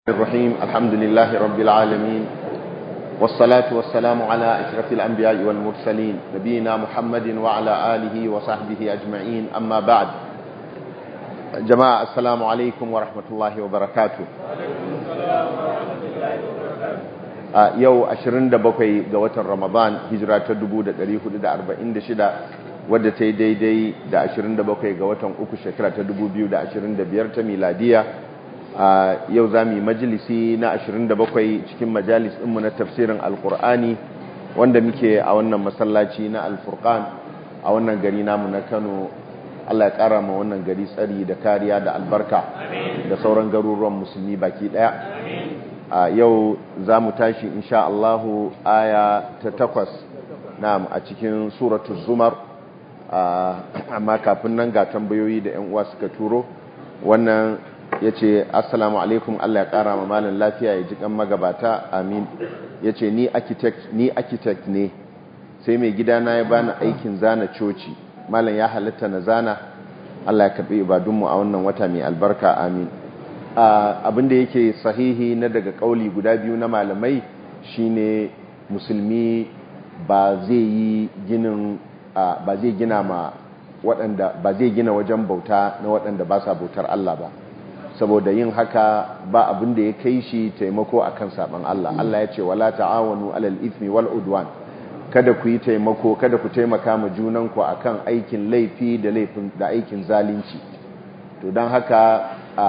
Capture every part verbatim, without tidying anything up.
الرحيم الحمد لله رب العالمين والصلاة والسلام على أشرف الأنبياء والمرسلين نبينا محمد وعلى آله وصحبه أجمعين أما بعد جماعة السلام عليكم ورحمة الله وبركاته yau ashirin da bakwai ga watan Ramadan hijira ta dubu da ɗari hudu da arba'in da shida wadda ta yi daidai da ashirin da bakwai ga watan uku shekara ta dubu biyu da ashirin da biyar ta miladiya. Uh, yau za mu yi majalisi na ashirin da bakwai cikin majalis ɗinmu na tafsirin alkur'ani wanda muke a wannan masallaci na alfurkan a wannan gari namu na Kano. Allah ya ƙara ma wannan gari tsari da kariya da albarka da sauran garuruwan musulmi baki ɗaya. Uh, yau za mu tashi insha Allahu aya ta takwas na'am a cikin suratul zumar, uh, amma kafin nan ga tambayoyi da 'yan uwa suka turo. Wannan ya ce assalamu alaikum, Allah ya kara ma malam lafiya ya ji kan magabata, amin. Ya ce ni architect ni architect ne, sai mai gidana ya bani aikin zana coci, malam ya halatta na zana? Allah ya karbi ibadunmu a wannan wata mai albarka, amin. Abinda yake sahihi na daga kauli guda biyu na malamai shine musulmi ba zai yi ginin ba zai gina ma waɗanda ba zai gina wajen bauta na waɗanda ba sa bautar Allah ba, saboda yin haka ba abin da ya kai shi taimako akan saban Allah. Allah ya ce wala ta'awanu alal ithmi wal udwan, kada ku yi taimako, kada ku taimaka ma junanku akan aikin laifi da laifin da aikin zalunci. To dan haka a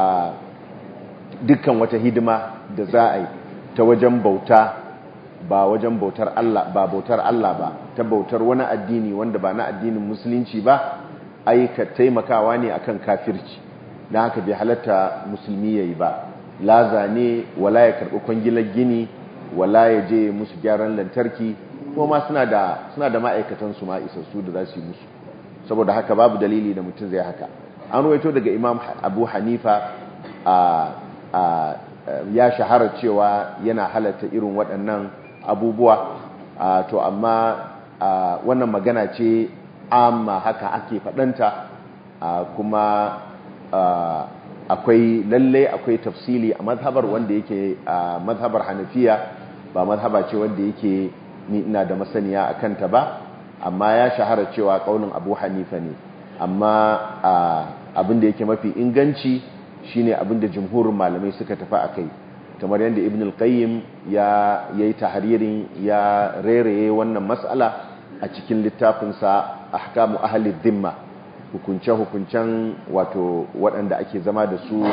dukkan wata hidima da za a yi ta wajen bauta ba wajen bautar Allah ba bautar Allah ba, ta bautar wani addini wanda ba na addinin musulunci ba, aika taimakawa ne akan kafirci. dan haka bai halatta musulmi yayi ba, laza ne wala ya karbi kwangilar gini wala ya je musu gyaran lantarki, ko ma suna da suna da ma'aikatan su ma isassu da za su yi musu. Saboda haka babu dalili da mutum zai haka. An ruwaito daga Imam Abu Hanifa a a ya shahara cewa yana halatta irin waɗannan abubuwa, to amma wannan magana ce amma haka ake faɗanta, kuma Uh, akwai lalle akwai tafsili a mazhabar wanda yake a uh, mazhabar Hanafiya ba mazhaba ce wanda yake ni ina da masaniya akan ta ba, amma ya shahara cewa kaulin Abu Hanifa ne. Amma uh, abin da yake mafi inganci shine abin da jumhurin malamai suka tafi akai, kamar yadda Ibn al-Qayyim ya yayi tahririn ya rereye wannan mas'ala a cikin littafinsa Ahkamu Ahli Dhimma, hukunce-hukuncen wato waɗanda ake zama da su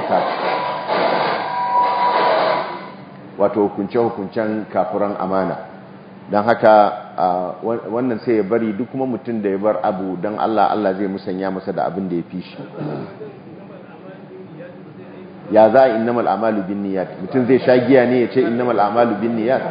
wato hukunce-hukuncen kafiran amana. Don haka wannan sai ya bari duk kuma mutum da ya bar abu don Allah, Allah zai musanya masa da abin da ya fi shi. Ya za a innamal a'malu bin niyyat, mutum zai sha giya ne ya ce innamal a'malu bin niyyat?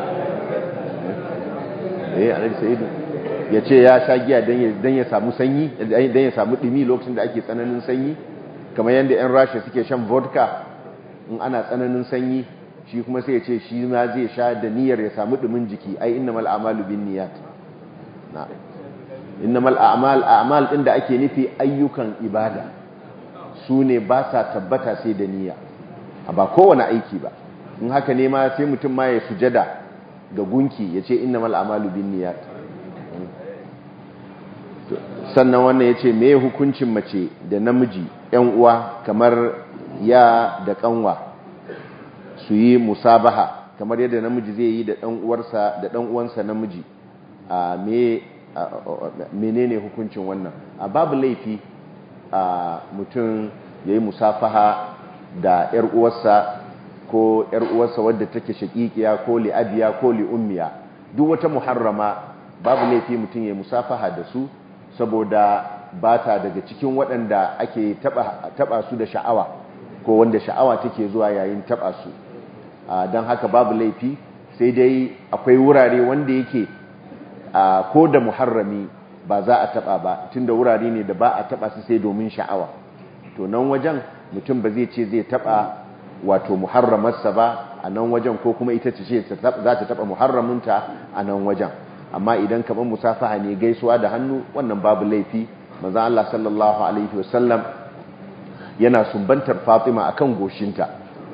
eh alaihi sayyid ya ce ya sha giya don ya samu sanyi, don ya samu ɗumi lokacin da ake tsananin sanyi, kamar yadda 'yan rasha suke shan vodka in ana tsananin sanyi, shi kuma sai ya ce shi ma zai sha da niyyar ya samu ɗumin jiki. Ai innamal a'malu bin niyyat, na innamal a'mal a'mal ɗin da ake nufi ayyukan ibada su ne ba sa tabbata sai da niyya, ba kowane aiki ba. In haka ne ma sai mutum ma ya sujada ga gunki ya ce innamal a'malu bin niyyat. Sannan wannan ya ce me hukuncin mace da namiji ‘yan uwa kamar ya da kanwa su yi musabaha kamar yadda namiji zai yi da ɗan uwarsa da ɗan uwansa namiji, a me menene hukuncin wannan? A babu laifi a mutum ya yi musafaha da ‘yar uwarsa ko ‘yar uwarsa wadda take shaƙiƙiya ko li'abiya ko li'ummiya, duk wata muharrama babu laifi mutum ya yi musafaha da su, saboda ba ta daga cikin waɗanda ake taɓa su da sha'awa ko wanda sha'awa take zuwa yayin taɓa su. Don haka babu laifi, sai dai akwai wurare wanda yake ko da muharrami ba za a taɓa ba, tunda wurare ne da ba a taɓa su sai domin sha'awa. To nan wajen mutum ba zai ce zai taɓa wato muharramarsa ba a nan wajen, ko kuma ita ce za ta taɓa muharraminta a nan wajen. Amma idan kamar musafaha ne, gaisuwa da hannu, wannan babu laifi. Manzo Allah sallallahu alaihi wasallam yana sumbantar Fatima akan goshinta,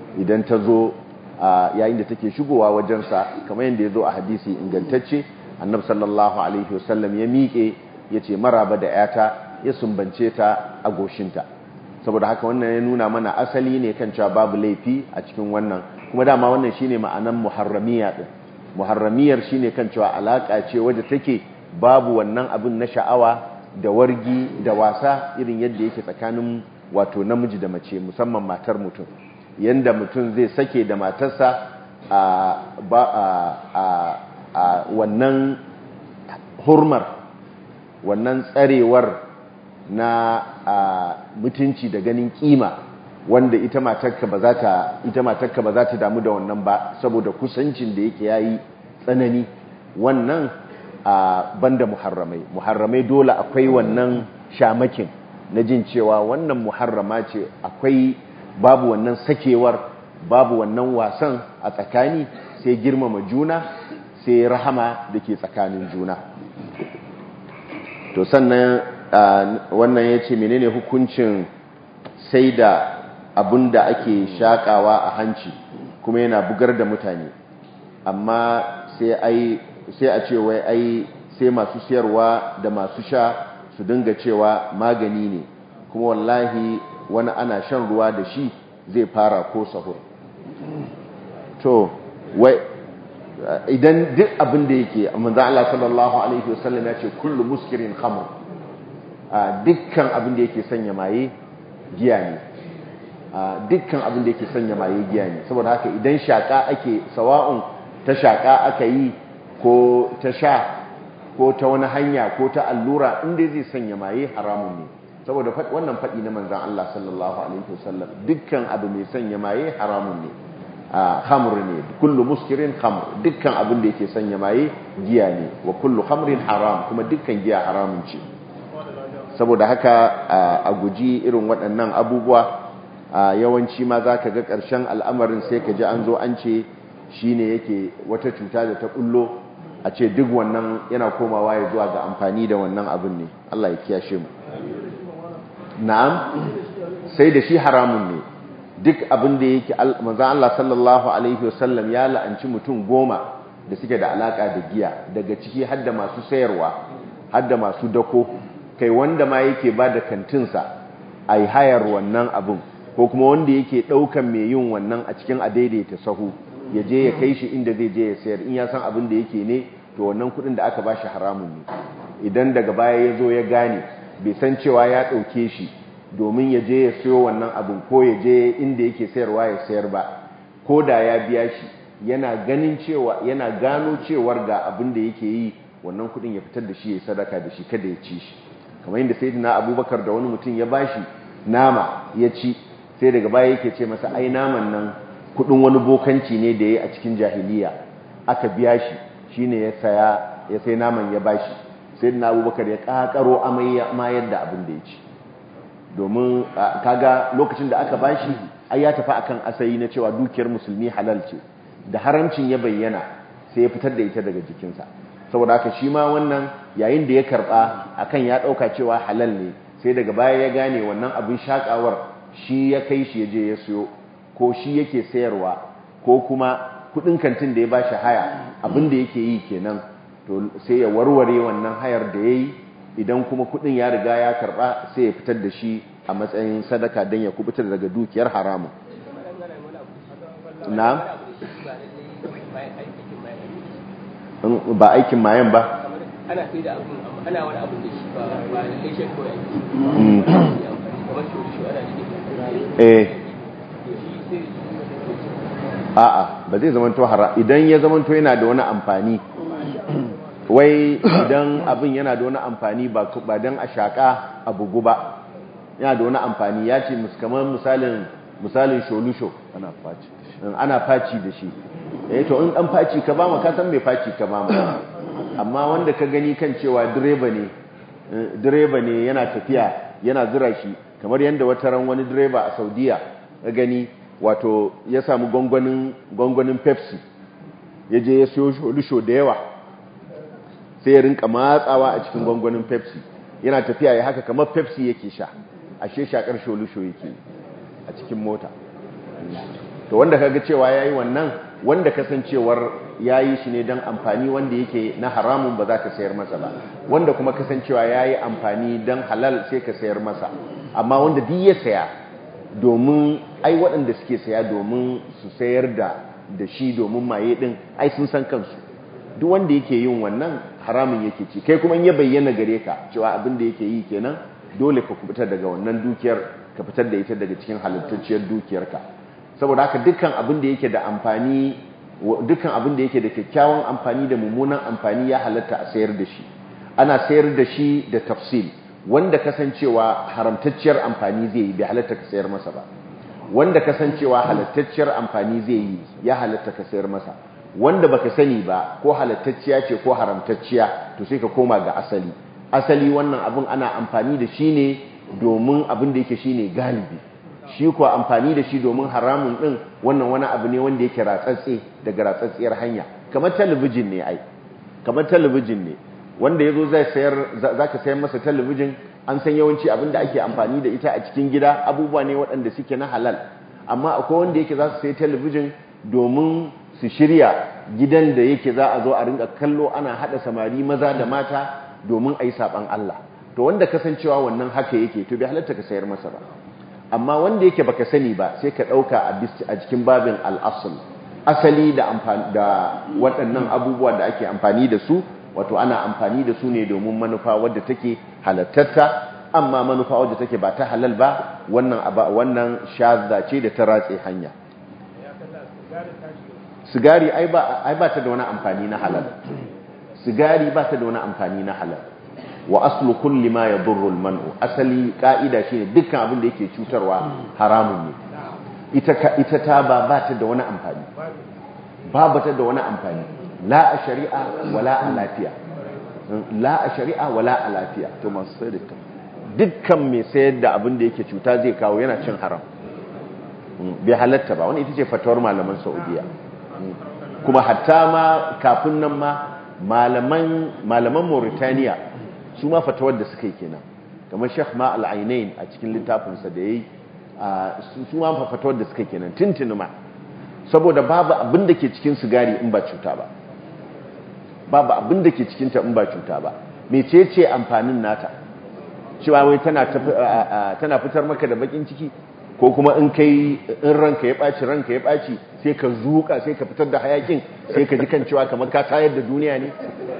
idan ta zo yayin da take shigowa wajensa kamar yadda ya zo a hadisi ingantacce annabi sallallahu alaihi wasallam ya miƙe ya ce maraba da yata ya sumbance ta a goshinta saboda haka wannan ya nuna mana asali ne kan cewa babu laifi a cikin wannan kuma dama wannan shine ma'anan muharramiya din muharramiyar shine kan cewa alaka ce wadda take babu wannan abin na sha'awa da wargi da wasa irin yadda yake tsakanin wato namiji da mace musamman matar mutum yanda mutum zai sake da matarsa a ba a a wannan hurmar wannan tsarewar na mutunci da ganin kima wanda ita matarka ba za ta ita matarka ba za ta damu da wannan ba saboda kusancin da yake yayi tsanani wannan banda muharramai muharramai dole akwai wannan shamakin na jin cewa wannan muharrama ce akwai babu wannan sakewar babu wannan wasan a tsakani sai girmama juna sai rahama da ke tsakanin juna to sannan wannan ya ce menene hukuncin sai da abin da ake shakawa a hanci kuma yana bugar da mutane amma sai a ce wai ai sai masu siyarwa da masu sha su dinga cewa magani ne kuma wallahi wani ana shan ruwa da shi zai fara ko sahur to wai idan duk abin da yake manzo Allah sallallahu alaihi wasallam ya ce kullu muskirin khamr dukkan abin da yake sanya maye giya ne dukkan abin da yake sanya maye giya ne saboda haka idan shaka ake sawa'un ta shaka aka yi ko ta sha ko ta wani hanya ko ta allura inda zai sanya maye haramun ne saboda wannan faɗi na manzan Allah sallallahu alaihi wasallam dukkan abu mai sanya maye haramun ne khamr ne kullu muskirin khamr dukkan abin da yake sanya maye giya ne wa kullu khamrin haram kuma dukkan giya haramun ce saboda haka a guji irin waɗannan abubuwa yawanci ma za ka ga ƙarshen al'amarin sai ka ji an zo an ce shi ne yake wata cuta da ta ƙullo a ce duk wannan yana komawa ya zuwa ga amfani da wannan abin ne Allah ya kiyashe mu na'am sai da shi haramun ne duk abin da yake manzon Allah sallallahu alaihi wasallam ya la'anci mutum goma da suke da alaka da giya daga ciki har da masu sayarwa har da masu dako kai wanda ma yake ba da kantinsa ai hayar wannan abin ko kuma wanda yake daukan mai yin wannan a cikin adaidaita sahu ya je ya kai shi inda zai je ya sayar in ya san abin da yake ne to wannan kudin da aka bashi haramun ne idan daga baya ya zo ya gane bai san cewa ya dauke shi domin ya je ya sayo wannan abin ko ya je inda yake sayarwa ya sayar ba ko da ya biya shi yana ganin cewa yana gano cewar ga abin da yake yi wannan kudin ya fitar da shi ya sadaka da shi kada ya ci shi kamar yadda sayyidina Abubakar da wani mutum ya bashi nama ya ci sai daga baya yake ce masa ai naman nan kudin wani bokanci ne da yayi a cikin jahiliya aka biya shi shine ya saya ya sai naman ya bashi sayyidina Abubakar ya kakaro amai ma yadda abin da ya ci domin kaga lokacin da aka bashi ai ya tafi akan asali na cewa dukiyar musulmi halal ce da haramcin ya bayyana sai ya fitar da ita daga jikinsa saboda haka shi ma wannan yayin da ya karba akan ya dauka cewa halal ne sai daga baya ya gane wannan abin shakawar shi ya kai shi ya je ya siyo ko shi yake sayarwa ko kuma kudin kantin da ya bashi haya abin da yake yi kenan to sai ya warware wannan hayar da yayi idan kuma kudin ya riga ya karba sai ya fitar da shi a matsayin sadaka don ya kubutar daga dukiyar haramu na ba aikin mayan ba ana sai da abun ana wani abu da shi ba ba da shi ko yake kamar shi shi ana cikin eh a'a ba zai zamanto haram idan ya zamanto yana da wani amfani wai idan abin yana da wani amfani ba don a shaƙa a bugu ba yana da wani amfani ya ce kamar misalin misalin sholusho ana faci ana faci da shi eh to in dan faci ka ba mu ka san mai faci ka ba mu amma wanda ka gani kan cewa direba ne direba ne yana tafiya yana zura shi kamar yanda wata ran wani direba a Saudiya ka gani wato ya samu gongonin gongonin Pepsi ya je ya siyo sholusho da yawa sai ya rinka matsawa a cikin gwangwanin Pepsi yana tafiya ya haka kamar Pepsi yake sha ashe shakar sholusho yake a cikin mota to wanda kaga cewa yayi wannan wanda kasancewar yayi shi ne dan amfani wanda yake na haramun ba za ka sayar masa ba wanda kuma kasancewa yayi amfani dan halal sai ka sayar masa amma wanda duk ya saya domin ai waɗanda suke saya domin su sayar da da shi domin maye din ai sun san kansu duk wanda yake yin wannan haramun yake ci kai kuma in ya bayyana gare ka cewa abin da yake yi kenan dole ka kubuta daga wannan dukiyar ka fitar da ita daga cikin halittacciyar dukiyarka saboda haka dukkan abin da yake da amfani dukkan abin da yake da kyakkyawan amfani da mummunan amfani ya halatta a sayar da shi ana sayar da shi da tafsil wanda kasancewa haramtacciyar amfani zai yi bai halatta ka sayar masa ba wanda kasancewa halattacciyar amfani zai yi ya halatta ka sayar masa wanda baka sani ba ko halattacciya ce ko haramtacciya to sai ka koma ga asali asali wannan abin ana amfani da shi ne domin abin da yake shine galibi shi ko amfani da shi domin haramun din wannan wani abu ne wanda yake ratsatse daga ratsatsiyar hanya kamar talabijin ne ai kamar talabijin ne wanda yazo zai sayar zaka sayar masa talabijin an san yawanci abin da ake amfani da ita a cikin gida abubuwa ne waɗanda suke na halal amma akwai wanda yake za su sayi talabijin domin su shirya gidan da yake za a zo a rinka kallo ana hada samari maza da mata domin a yi saban Allah to wanda kasancewa wannan haka yake to bai halatta ka sayar masa ba amma wanda yake baka sani ba sai ka dauka a cikin babin al-asl asali da amfani da waɗannan abubuwa da ake amfani da su wato ana amfani da su ne domin manufa wadda take halattatta amma manufa wadda take ba ta halal ba wannan wannan shazza ce da ta ratse hanya sigari ai ba ai ba ta da wani amfani na halal sigari ba ta da wani amfani na halal wa aslu kulli ma yadurru al-man'u asali ka'ida shine dukkan abin da yake cutarwa haramun ne ita ita taba ba ta da wani amfani ba ta da wani amfani la a shari'a wala a lafiya la a shari'a wala a lafiya to masu sayar da dukkan mai sayar da abin da yake cuta zai kawo yana cin haram bai halatta ba wani ita ce fatawar malaman Saudiya kuma hatta ma kafin nan ma malaman malaman Mauritania su ma fatawar da suka yi kenan kamar Sheikh Ma Al-Ainain a cikin littafinsa da yayi su ma fatawar da suka yi kenan tuntuni ma saboda babu abin da ke cikin sigari in ba cuta ba babu abin da ke cikin ta in ba cuta ba mecece amfanin nata cewa wai tana tana fitar maka da bakin ciki ko kuma in kai in ranka ya baci ranka ya baci sai ka zuka sai ka fitar da hayakin sai ka ji kan cewa kamar ka tayar da duniya ne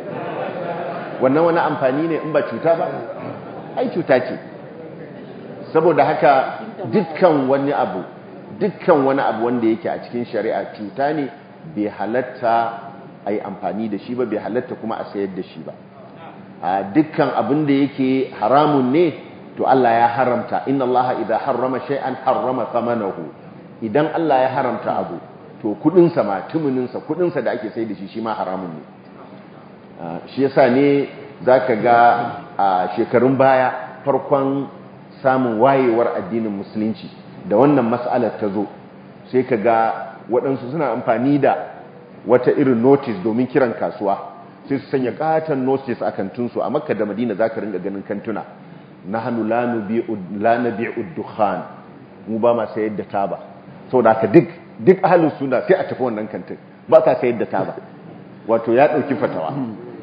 wannan wani amfani ne in ba cuta ba ai cuta ce saboda haka dukkan wani abu dukkan wani abu wanda yake a cikin shari'a cuta ne bai halatta ai amfani da shi ba bai halatta kuma a sayar da shi ba a dukkan abin da yake haramun ne to Allah ya haramta inna Allah idza harrama shay'an harrama thamanahu idan Allah ya haramta abu to kudin sa ma tumunin sa kudin sa da ake sayar da shi shi ma haramun ne shi yasa ne zaka ga a shekarun baya farkon samun wayewar addinin musulunci da wannan mas'alar ta zo sai ka ga waɗansu suna amfani da wata irin notice domin kiran kasuwa sai su sanya katon notice a kantunsu a Makka da Madina zaka ringa ganin kantuna nahnu la nubi'u la nabi'u dukhan mu ba ma sayar da taba saboda haka duk duk ahlus sunna sai a tafi wannan kantin ba ka sayar da taba wato ya dauki fatawa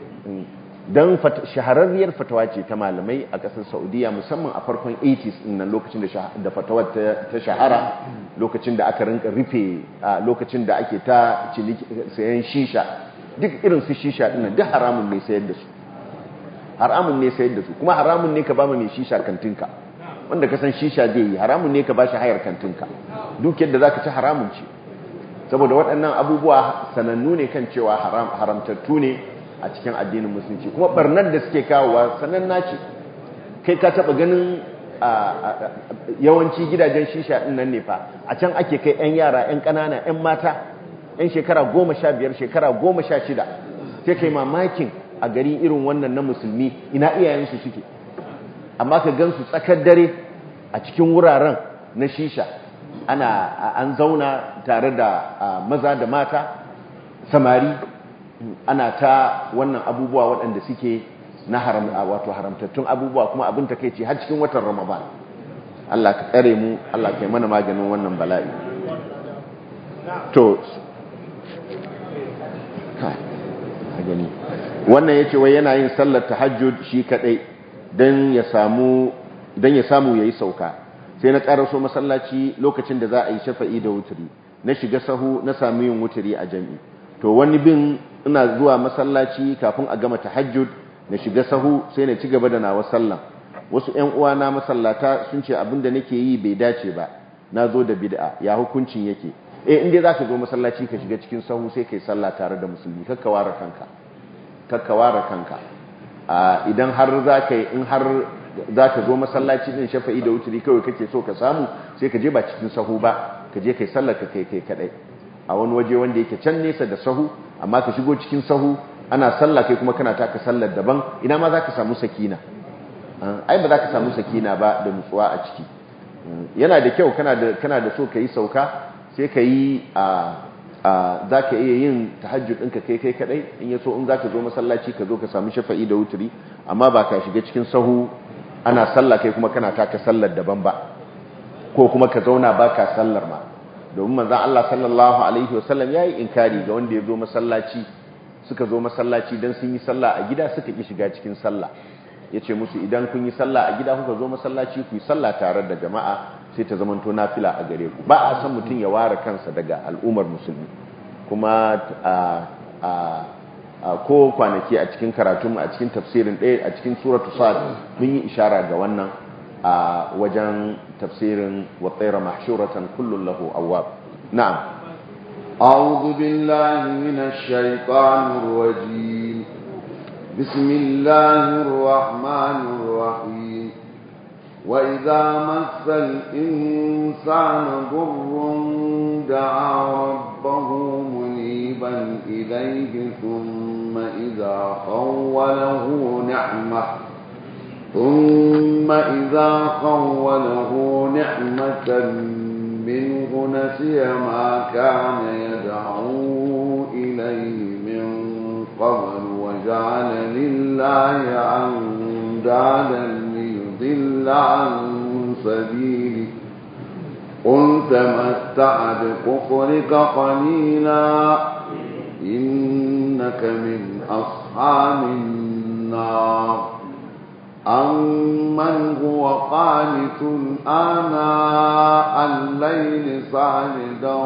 dan shahararriyar fatawa ce ta malamai a kasar Saudiya musamman a farkon eighties din nan lokacin da da fatawar ta shahara lokacin da aka rinka rufe lokacin da ake ta sayan shisha duk irin su shisha din nan duk haramun ne sayar da su haramun ne sayar da su kuma haramun ne ka ba mai shisha kantinka wanda ka san shisha zai yi haramun ne ka ba shi hayar kantinka duk yadda zaka ci haramun ce saboda waɗannan abubuwa sanannu ne kan cewa haram haramtattu ne a cikin addinin musulunci kuma barnar da suke kawowa sananna ce kai ka taba ganin yawanci gidajen shisha din nan ne fa a can ake kai yan yara yan ƙanana yan mata yan shekara goma sha biyar shekara goma sha shida sai kai mamakin a gari irin wannan na musulmi ina iyayensu suke amma ka gansu tsakar dare a cikin wuraren na shisha ana an zauna tare da maza da mata samari ana ta wannan abubuwa waɗanda suke na haram wato haramtattun abubuwa kuma abin takeici har cikin watan Ramadan Allah ka tsare mu Allah ka yi mana maganin wannan bala'i to a gani wannan ya ce wai yana yin sallar tahajjud shi kadai don ya samu don ya samu yayi sauka sai na karaso masallaci lokacin da za a yi shafa'i da wuturi na shiga sahu na samu yin wuturi a jami'i to wani bin ina zuwa masallaci kafin a gama tahajjud na shiga sahu sai na ci gaba da nawa sallan wasu ƴan uwa na masallata sun ce abinda nake yi bai dace ba na zo da bid'a ya hukuncin yake eh inda zaka zo masallaci ka shiga cikin sahu sai kai sallah tare da musulmi kakka ware kanka kakka ware kanka idan har zaka yi in har zaka zo masallaci din shafa'i da wuturi kawai kake so ka samu sai ka je ba cikin sahu ba ka je kai sallar ka kai kai kadai a wani waje wanda yake can nesa da sahu amma ka shigo cikin sahu ana sallah kai kuma kana taka sallar daban ina ma zaka samu sakina ai ba zaka samu sakina ba da nutsuwa a ciki yana da kyau kana da kana da so kai sauka sai kai a a zaka iya yin tahajjud ɗinka kai kai kadai in yaso in zaka zo masallaci ka zo ka samu shafa'i da wuturi amma ba ka shiga cikin sahu ana sallah kai kuma kana taka sallar daban ba ko kuma ka zauna baka sallar ma domin manzon Allah sallallahu alaihi wasallam yayi inkari ga wanda ya zo masallaci suka zo masallaci dan sun yi sallah a gida suka ki shiga cikin sallah yace musu idan kun yi sallah a gida kuka zo masallaci ku yi sallah tare da jama'a sai ta zamanto nafila a gare ku ba a san mutun ya ware kansa daga al'ummar musulmi kuma a a ko kwanaki a cikin karatun a cikin tafsirin ɗaya a cikin suratul sad mun yi ishara ga wannan a wajen tafsirin wa tsayra mahshuratan kullun lahu awwab na'am a'udhu billahi minash shaitanir rajim bismillahir rahmanir rahim wa idza massal insana dhurrun da'a rabbahu muniban ilayhi thumma idza khawwalahu ni'mah ثم إذا خوله نعمة منه نسي ما كان يدعو إليه من قبل وجعل لله أندادا ليضل عن سبيله قل تمتع بكفرك قليلا إنك من أصحاب النار أمن هو قانت آناء الليل ساجدا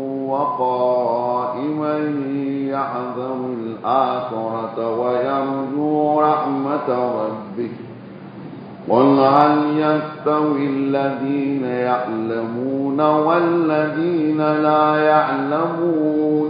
وقائما يحذر الآخرة ويرجو رحمة ربه قل هل يستوي الذين يعلمون والذين لا يعلمون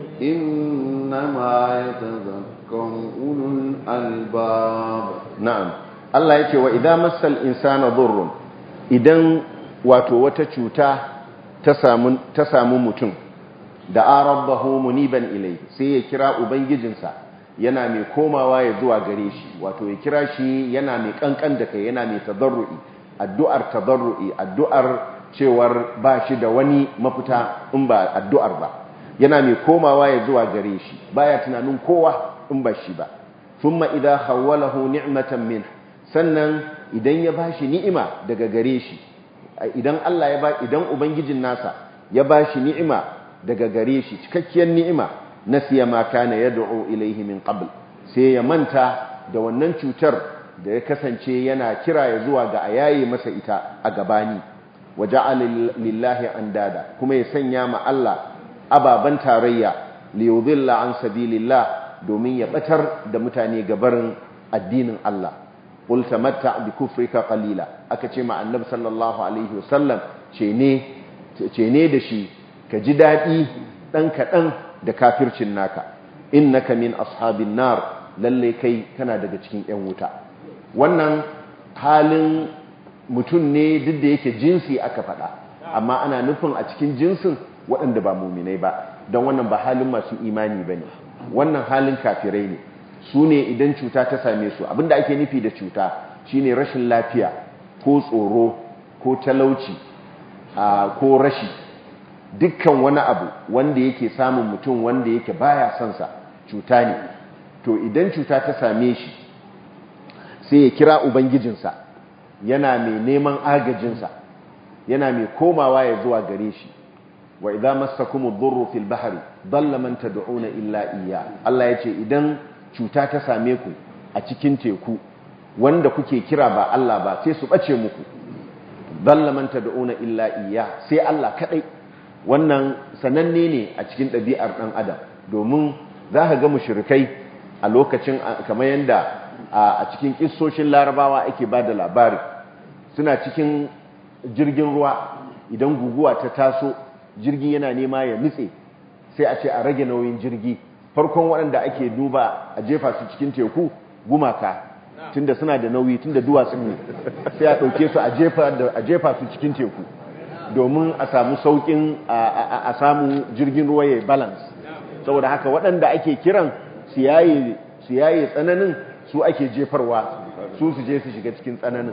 إنما يتذكر أولو الألباب نعم Allah yake wa idan masal insana dhurrun idan wato wata cuta ta samu ta samu mutum da rabbahu muniban ilai sai ya kira ubangijinsa yana mai komawa ya zuwa gare shi wato ya kira shi yana mai kankan da kai yana mai tadarrui addu'ar tadarrui addu'ar cewar ba shi da wani mafita in ba addu'ar ba yana mai komawa ya zuwa gare shi baya tunanin kowa in ba shi ba thumma idha khawwalahu ni'matan min sannan idan ya bashi ni'ima daga gare shi idan Allah ya ba idan ubangijin nasa ya bashi ni'ima daga gare shi cikakkiyar ni'ima nasiya ma kana yad'u ilayhi min qabl sai ya manta da wannan cutar da ya kasance yana kira ya zuwa ga ayaye masa ita a gabani waja'ala lillahi andada kuma ya sanya ma Allah ababan tarayya liyudilla an sabilillah domin ya batar da mutane gabarin addinin Allah qul tamatta bi kufrika qalila aka ce ma annabi sallallahu alaihi wasallam ce ne ce ne da shi ka ji dadi dan kadan da kafircin naka innaka min ashabin nar lalle kai kana daga cikin yan wuta wannan halin mutum ne duk da yake jinsi aka faɗa amma ana nufin a cikin jinsin waɗanda ba muminai ba don wannan ba halin masu imani bane wannan halin kafirai ne su ne idan cuta ta same su abinda ake nufi da cuta shine rashin lafiya ko tsoro ko talauci ko rashi dukkan wani abu wanda yake samun mutum wanda yake baya son sa cuta ne to idan cuta ta same shi sai ya kira ubangijinsa yana mai neman agajinsa yana mai komawa ya zuwa gare shi wa idza massakumud durru fil bahri dalla man tad'una illa iyya Allah yace idan cuta ta same ku a cikin teku wanda kuke kira ba Allah ba sai su bace muku dalla man tad'una illa iyya sai Allah kadai. wannan sananne ne a cikin ɗabi'ar dan adam domin zaka ga mushrikai a lokacin kamar yanda a cikin kissoshin larabawa ake bada labari suna cikin jirgin ruwa idan guguwa ta taso jirgi yana nema ya nutse sai a ce a rage nauyin jirgi farkon waɗanda ake duba a jefa su cikin teku gumaka tunda suna da nauyi tunda duwatsu ne sai a ɗauke su a jefa su cikin teku domin a samu saukin a samu jirgin ruwa ya balance saboda haka waɗanda ake kiran su yaye tsananin su ake jefarwa su su je su shiga cikin tsananin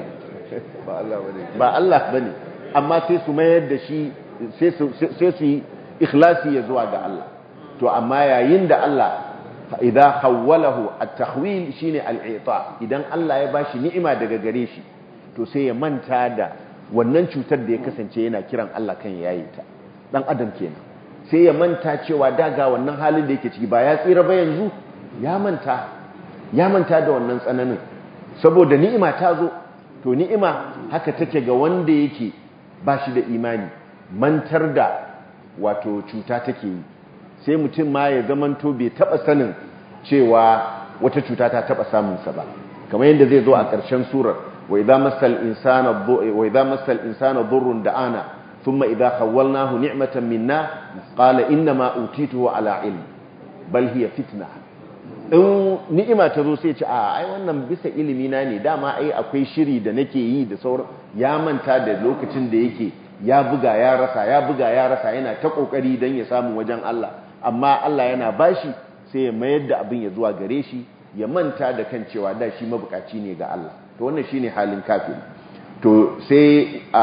ba Allah ba ne amma sai su mayar da shi sai su yi ikhlasi ya zuwa ga Allah to amma yayin da Allah idza hawwalahu at-tahwil shine al-i'ta idan Allah ya bashi ni'ima daga gare shi to sai ya manta da wannan cutar da ya kasance yana kiran Allah kan yayi ta dan adam kenan sai ya manta cewa daga wannan halin da yake ciki ba ya tsira ba yanzu ya manta ya manta da wannan tsananin saboda ni'ima ta zo to ni'ima haka take ga wanda yake bashi da imani mantar da wato cuta take yi sai mutum ma ya zamanto bai taba sanin cewa wata cuta ta taba samunsa ba kamar yadda zai zo a ƙarshen surar wa idza massal insana wa idza massal insana dhurrun da'ana thumma idza khawwalnahu ni'matan minna qala inna ma utituhu ala ilm bal hiya fitna in ni'ima ta zo sai ce a ai wannan bisa ilimi na ne dama ai akwai shiri da nake yi da sauran ya manta da lokacin da yake ya buga ya rasa ya buga ya rasa yana ta kokari dan ya samu wajen Allah amma Allah yana bashi sai ya mayar da abin ya zuwa gare shi ya manta da kan cewa da shi mabukaci ne ga Allah to wannan shine halin kafiri to sai a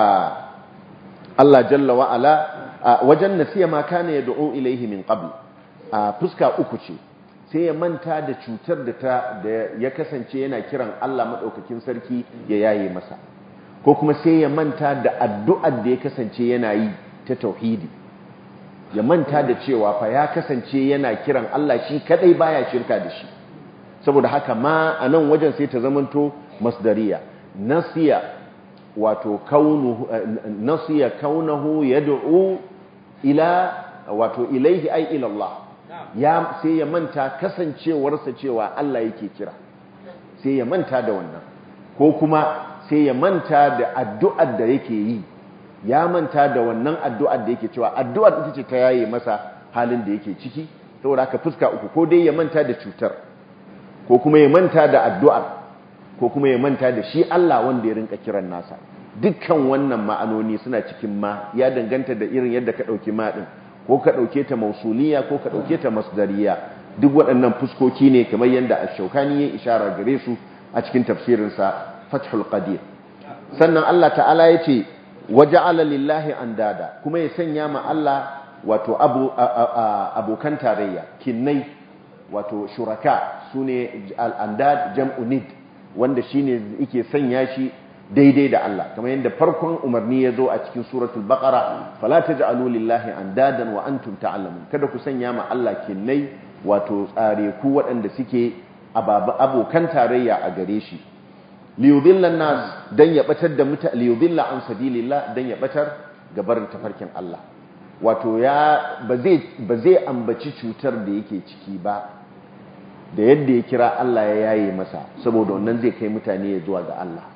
Allah jalla wa ala wajen nasiya ma kana yad'u ilaihi min qabl a fuska uku ce sai ya manta da cutar da ta da ya kasance yana kiran Allah madaukakin sarki ya yaye masa ko kuma sai ya manta da addu'ar da ya kasance yana yi ta tauhidi ya manta da cewa fa ya kasance yana kiran Allah shi kadai baya shirka da shi saboda haka ma a nan wajen sai ta zamanto masdariya nasiya wato kaunuhu nasiya kaunahu yad'u ila wato ilaihi ay ila Allah ya sai ya manta kasancewarsa cewa Allah yake kira sai ya manta da wannan ko kuma sai ya manta da addu'ar da yake yi ya manta da wannan addu'ar da yake cewa addu'ar ita ce ta yaye masa halin da yake ciki saboda haka fuska uku ko dai ya manta da cutar ko kuma ya manta da addu'ar ko kuma ya manta da shi Allah wanda ya rinka kiran nasa dukkan wannan ma'anoni suna cikin ma ya danganta da irin yadda ka ɗauki ma ɗin ko ka ɗauke ta mausuliya ko ka ɗauke ta masdariya duk waɗannan fuskoki ne kamar yadda ash-Shawkani ya ishara gare su a cikin tafsirinsa Fathul Qadir sannan Allah ta'ala ya ce waja'ala lillahi andada kuma ya sanya ma Allah wato abu abokan tarayya kinnai wato shuraka sune al-andad jam'u nid wanda shine yake sanya shi daidai da Allah kamar yadda farkon umarni ya zo a cikin suratul baqara fala taj'alu lillahi andadan wa antum ta'lamun kada ku sanya ma Allah kinnai wato tsare ku waɗanda suke abokan tarayya a gare shi liyudilla nas dan ya batar da mutane liyudilla an sabilillah dan ya batar gabarin tafarkin Allah wato ya ba zai ba zai ambaci cutar da yake ciki ba da yadda ya kira Allah ya yaye masa saboda wannan zai kai mutane ya zuwa ga Allah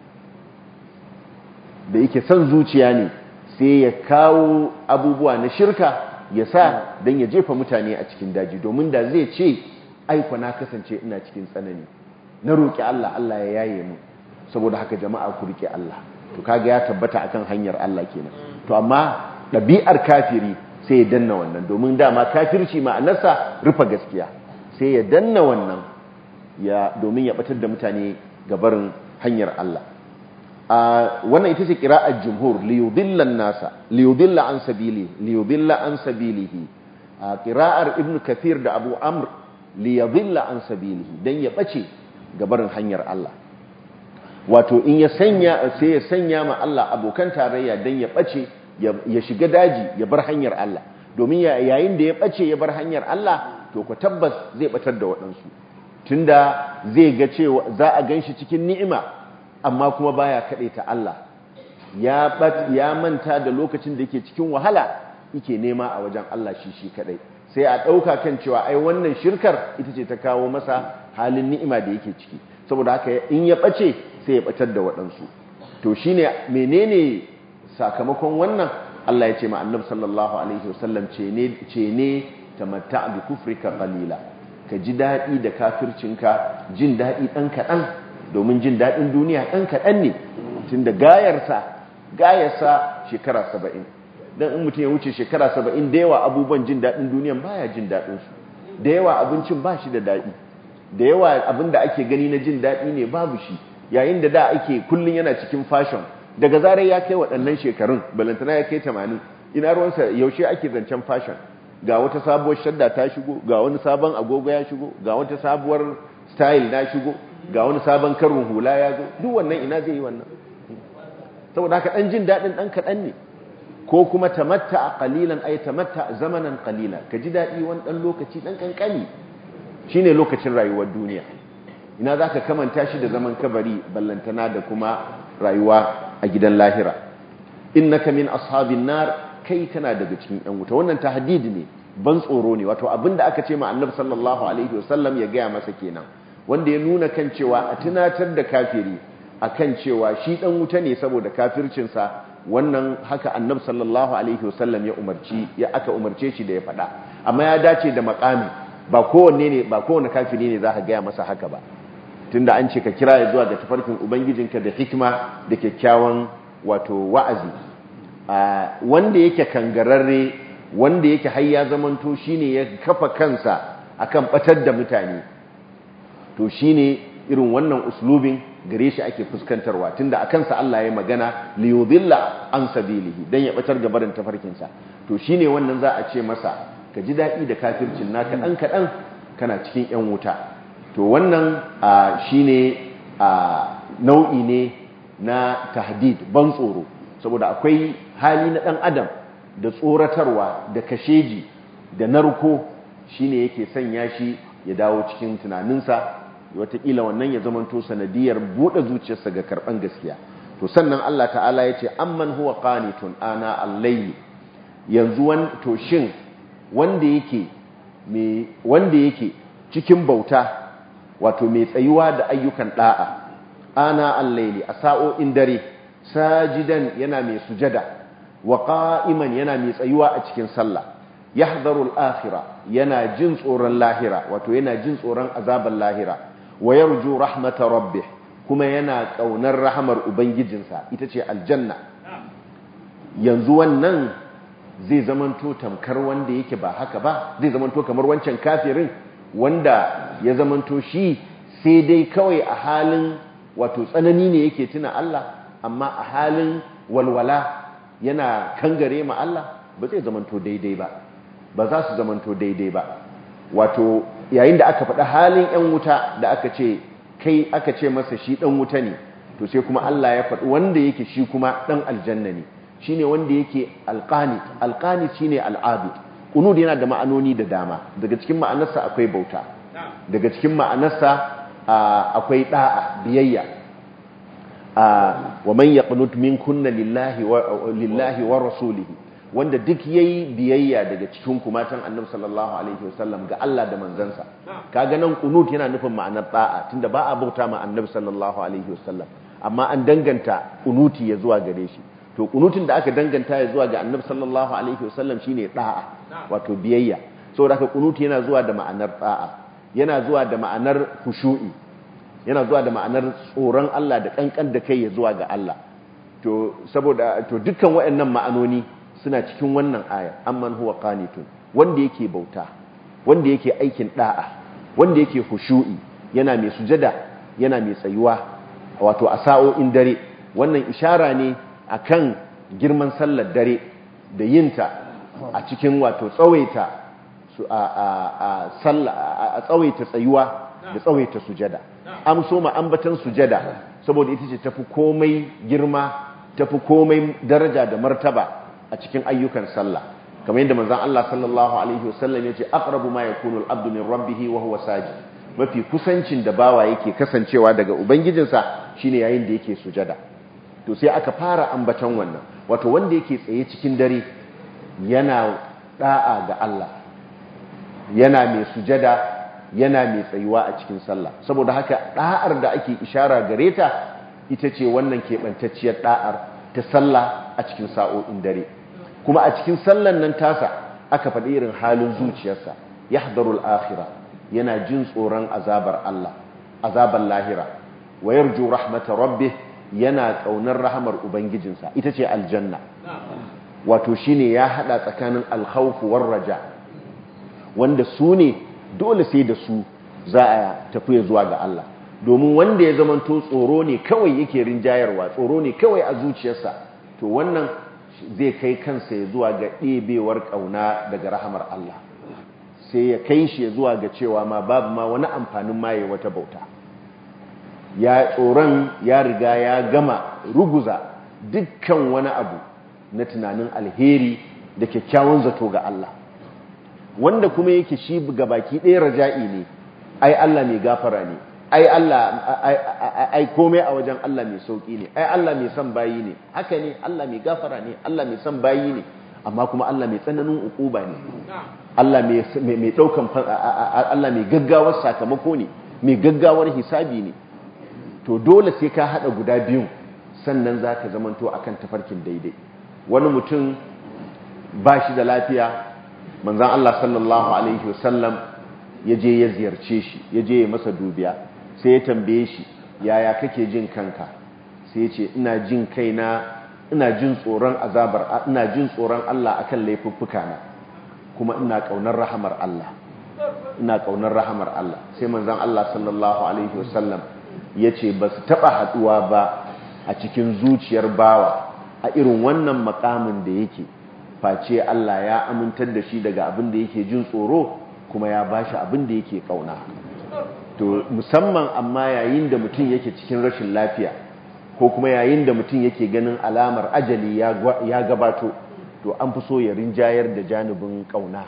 da yake son zuciya ne sai ya kawo abubuwa na shirka ya sa dan ya jefa mutane a cikin daji domin da zai ce aiko na kasance ina cikin tsanani na roƙi Allah Allah ya yaye mu saboda haka jama'a ku rike Allah to kaga ya tabbata akan hanyar Allah kenan to amma ɗabi'ar kafiri sai ya danna wannan domin dama kafirci ma'anarsa rufe gaskiya sai ya danna wannan ya domin ya batar da mutane gabarin hanyar Allah a wannan ita ce qira'ar jumhur li yudilla an-nasa li yudilla an sabili li yudilla an sabilihi a qira'ar ibn kathir da abu amr li yudilla an sabilihi dan ya bace gabarin hanyar Allah wato in ya sanya sai ya sanya ma Allah abokan tarayya dan ya bace ya shiga daji ya bar hanyar Allah domin yayin da ya bace ya bar hanyar Allah to ku tabbas zai batar da waɗansu tunda zai ga cewa za a ganshi cikin ni'ima amma kuma baya ta Allah ya bat ya manta da lokacin da yake cikin wahala yake nema a wajen Allah shi shi kadai sai a dauka kan cewa ai wannan shirkar ita ce ta kawo masa halin ni'ima da yake ciki saboda haka in ya bace sai ya batar da waɗansu to shine menene sakamakon wannan Allah ya ce ma Annabi sallallahu alaihi wasallam ce ne ce ne tamatta bi kufrika qalila ka ji dadi da kafircinka jin dadi dan kadan domin jin dadin duniya dan kadan ne tunda gayarsa gayarsa shekara saba'in dan in mutum ya wuce shekara saba'in da yawa abubuwan jin dadin duniyan baya jin dadin su da yawa abincin ba shi da dadi da yawa abinda ake gani na jin dadi ne babu shi yayin da da ake kullun yana cikin fashion daga zarar ya kai waɗannan shekarun balantana ya kai tamanin ina ruwansa yaushe ake zancen fashion ga wata sabuwar shadda ta shigo ga wani sabon agogo ya shigo ga wata sabuwar style na shigo ga wani sabon karin hula ya zo duk wannan ina zai yi wannan saboda haka dan jin dadin dan kadan ne ko kuma tamatta qalilan ay tamatta zamanan qalila ka ji dadi wani dan lokaci dan kankani shine lokacin rayuwar duniya ina zaka kamanta shi da zaman kabari ballantana da kuma rayuwa a gidan lahira innaka min ashabin nar kai kana daga cikin yan wuta wannan tahdid ne ban tsoro ne wato abinda aka ce ma annabi sallallahu alaihi wasallam ya gaya masa kenan wanda ya nuna kan cewa a tunatar da kafiri akan cewa shi dan wuta ne saboda kafircin sa wannan haka annabi sallallahu alaihi wasallam ya umarci ya aka umarce shi da ya faɗa amma ya dace da makami ba kowanne ne ba kowanne kafiri ne zaka gaya masa haka ba tunda an ce ka kira ya zuwa ga tafarkin ubangijinka da hikima da kyakkyawan wato wa'azi wanda yake kangararre wanda yake har ya zamanto shine ya kafa kansa akan batar da mutane to shine irin wannan uslubin gare shi ake fuskantarwa tunda akan sa Allah ya magana li yudilla an sabilihi dan ya batar ga barin tafarkin sa to shine wannan za a ce masa ka ji dadi da kafircin naka dan kadan kana cikin yan wuta to wannan shine nau'i ne na tahdid ban tsoro saboda akwai hali na dan adam da tsoratarwa da kasheji da narko shine yake sanya shi ya dawo cikin tunaninsa wataƙila wannan ya zamanto sanadiyar buɗe zuciyarsa ga karɓan gaskiya to sannan Allah ta'ala ya ce amman huwa qanitun ana al-layli yanzu wan to shin wanda yake me wanda yake cikin bauta wato mai tsayuwa da ayyukan da'a ana al-layli a sa'o'in dare sajidan yana mai sujada wa qa'iman yana mai tsayuwa a cikin sallah yahdharu al-akhirah yana jin tsoron lahira wato yana jin tsoron azaban lahira wa yarju rahmata rabbih kuma yana kaunar rahamar ubangijinsa ita ce aljanna yanzu wannan zai zamanto tamkar wanda yake ba haka ba zai zamanto kamar wancan kafirin wanda ya zamanto shi sai dai kawai a halin wato tsanani ne yake tuna Allah amma a halin walwala yana kangare ma Allah ba zai zamanto daidai ba ba za su zamanto daidai ba wato yayin da aka faɗa halin ‘yan wuta da aka ce kai aka ce masa shi ɗan wuta ne to sai kuma Allah ya faɗi wanda yake shi kuma ɗan aljanna ne shi ne wanda yake alƙanit alƙanit shi ne al'abid ƙunud yana da ma'anoni da dama daga cikin ma'anarsa akwai bauta daga cikin ma'anarsa akwai ɗa'a biyayya wa man yaqnut minkunna lillahi wa lillahi wa rasulihi wanda duk yayi biyayya daga cikin ku matan Annabi sallallahu alaihi wasallam ga Allah da manzansa kaga nan qunut yana nufin ma'anar da'a tunda ba a bauta ma Annabi sallallahu alaihi wasallam amma an danganta qunuti ya zuwa gare shi to qunutin da aka danganta ya zuwa ga Annabi sallallahu alaihi wasallam shine da'a wato biyayya saboda haka qunuti yana zuwa da ma'anar da'a yana zuwa da ma'anar khushu'i yana zuwa da ma'anar tsoron Allah da kankan da kai ya zuwa ga Allah to saboda to dukkan waɗannan ma'anoni suna cikin wannan aya amman huwa qanitun wanda yake bauta wanda yake aikin da'a wanda yake khushu'i yana mai sujada yana mai tsayuwa wato a sa'o'in dare wannan ishara ne akan girman sallar dare da yinta a cikin wato tsawaita su a a a sallah a tsawaita tsayuwa da tsawaita sujada am so ma ambatan sujada saboda ita ce tafi komai girma tafi komai daraja da martaba a cikin ayyukan sallah kamar yadda manzon Allah sallallahu alaihi wasallam yace aqrabu ma yakunu al-abdu min rabbih wa huwa sajid mafi kusancin da bawa yake kasancewa daga ubangijinsa shine yayin da yake sujada to sai aka fara ambaton wannan wato wanda yake tsaye cikin dare yana da'a ga Allah yana mai sujada yana mai tsayuwa a cikin sallah saboda haka da'ar da ake ishara gare ta ita ce wannan keɓantacciyar da'ar ta sallah a cikin sa'o'in dare kuma a cikin sallan nan tasa aka faɗi irin halin zuciyarsa yahdharul akhirah yana jin tsoron azabar Allah azabar lahira wa yarju rahmatar rabbih yana kaunar rahamar ubangijinsa ita ce aljanna wato shine ya hada tsakanin alkhawf war raja wanda su ne dole sai da su za a tafi zuwa ga Allah domin wanda ya zamanto tsoro ne kawai yake rinjayarwa tsoro ne kawai a zuciyarsa to wannan zai kai kansa ya zuwa ga ɗebewar kauna daga rahamar Allah sai ya kai shi zuwa ga cewa ma babu ma wani amfanin maye wata bauta ya tsoron ya riga ya gama ruguza dukkan wani abu na tunanin alheri da kyakkyawan zato ga Allah wanda kuma yake shi ga baki ɗaya raja'i ne ai Allah mai gafara ne ai Allah ai komai a wajen Allah mai sauki ne ai Allah mai son bayi ne haka ne Allah mai gafara ne Allah mai son bayi ne amma kuma Allah mai tsananin ukuba ne Allah mai mai daukan Allah mai gaggawar sakamako ne mai gaggawar hisabi ne to dole sai ka hada guda biyun sannan zaka zamanto akan tafarkin daidai wani mutum ba shi da lafiya manzon Allah sallallahu alaihi wasallam yaje ya ziyarce shi yaje ya masa dubiya sai ya tambaye shi yaya kake jin kanka sai ya ce ina jin kaina ina jin tsoron azabar ina jin tsoron Allah akan laifuffuka na kuma ina kaunar rahamar Allah ina kaunar rahamar Allah sai manzon Allah sallallahu alaihi wasallam yace ba su taba haduwa ba a cikin zuciyar bawa a irin wannan makamin da yake face Allah ya amintar da shi daga abin da yake jin tsoro kuma ya bashi abin da yake kauna to musamman amma yayin da mutum yake cikin rashin lafiya ko kuma yayin da mutum yake ganin alamar ajali ya gabato to an fi so ya rinjayar da janibin kauna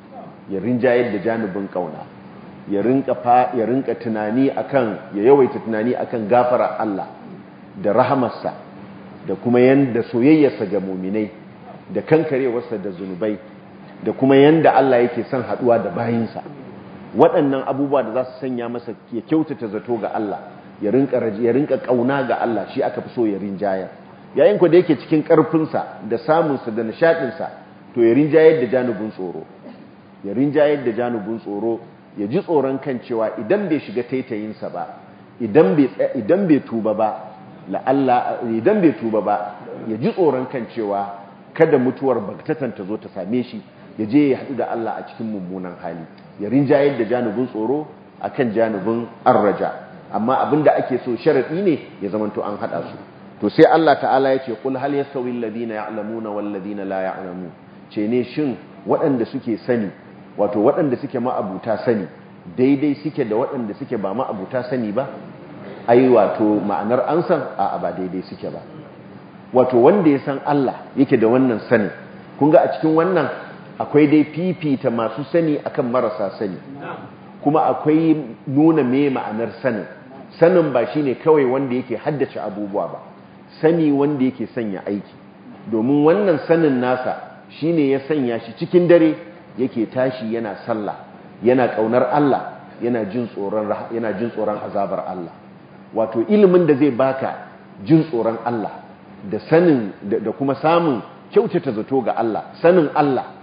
ya rinjayar da janibin kauna ya rinka fa ya rinka tunani akan ya yawaita tunani akan gafara Allah da rahamarsa da kuma yanda soyayyarsa ga mu'minai da kankarewarsa da zunubai da kuma yanda Allah yake son haduwa da bayinsa waɗannan abubuwa da za su sanya masa ya kyautata zato ga Allah ya rinka ya rinka kauna ga Allah shi aka fi so ya rinjaya yayin ku da yake cikin karfinsa da samunsa da nishadinsa to ya rinjayar da janubin tsoro ya rinjayar da janubin tsoro ya ji tsoron kan cewa idan bai shiga taitayinsa ba idan bai idan bai tuba ba la Allah idan bai tuba ba ya ji tsoron kan cewa kada mutuwar bagtatan ta zo ta same shi ya je ya haɗu da Allah a cikin mummunan hali ya rinjayar da janubin tsoro akan janubin arraja amma abinda ake so sharadi ne ya zamanto an hada su to sai Allah ta'ala ya ce qul hal yastawi alladhina ya'lamuna wal ladina la ya'lamun ce ne shin waɗanda suke sani wato waɗanda suke ma'abuta sani daidai suke da waɗanda suke ba ma'abuta sani ba ai wato ma'anar an san a ba daidai suke ba wato wanda ya san Allah yake da wannan sani kun ga a cikin wannan akwai dai fifita masu sani akan marasa sani kuma akwai nuna me ma'anar sanin sanin ba shine kawai wanda yake haddace abubuwa ba sani wanda yake sanya aiki domin wannan sanin nasa shine ya sanya shi cikin dare yake tashi yana sallah yana kaunar Allah yana jin tsoron yana jin tsoron azabar Allah wato ilimin da zai baka jin tsoron Allah da sanin da kuma samun kyautata zato ga Allah sanin Allah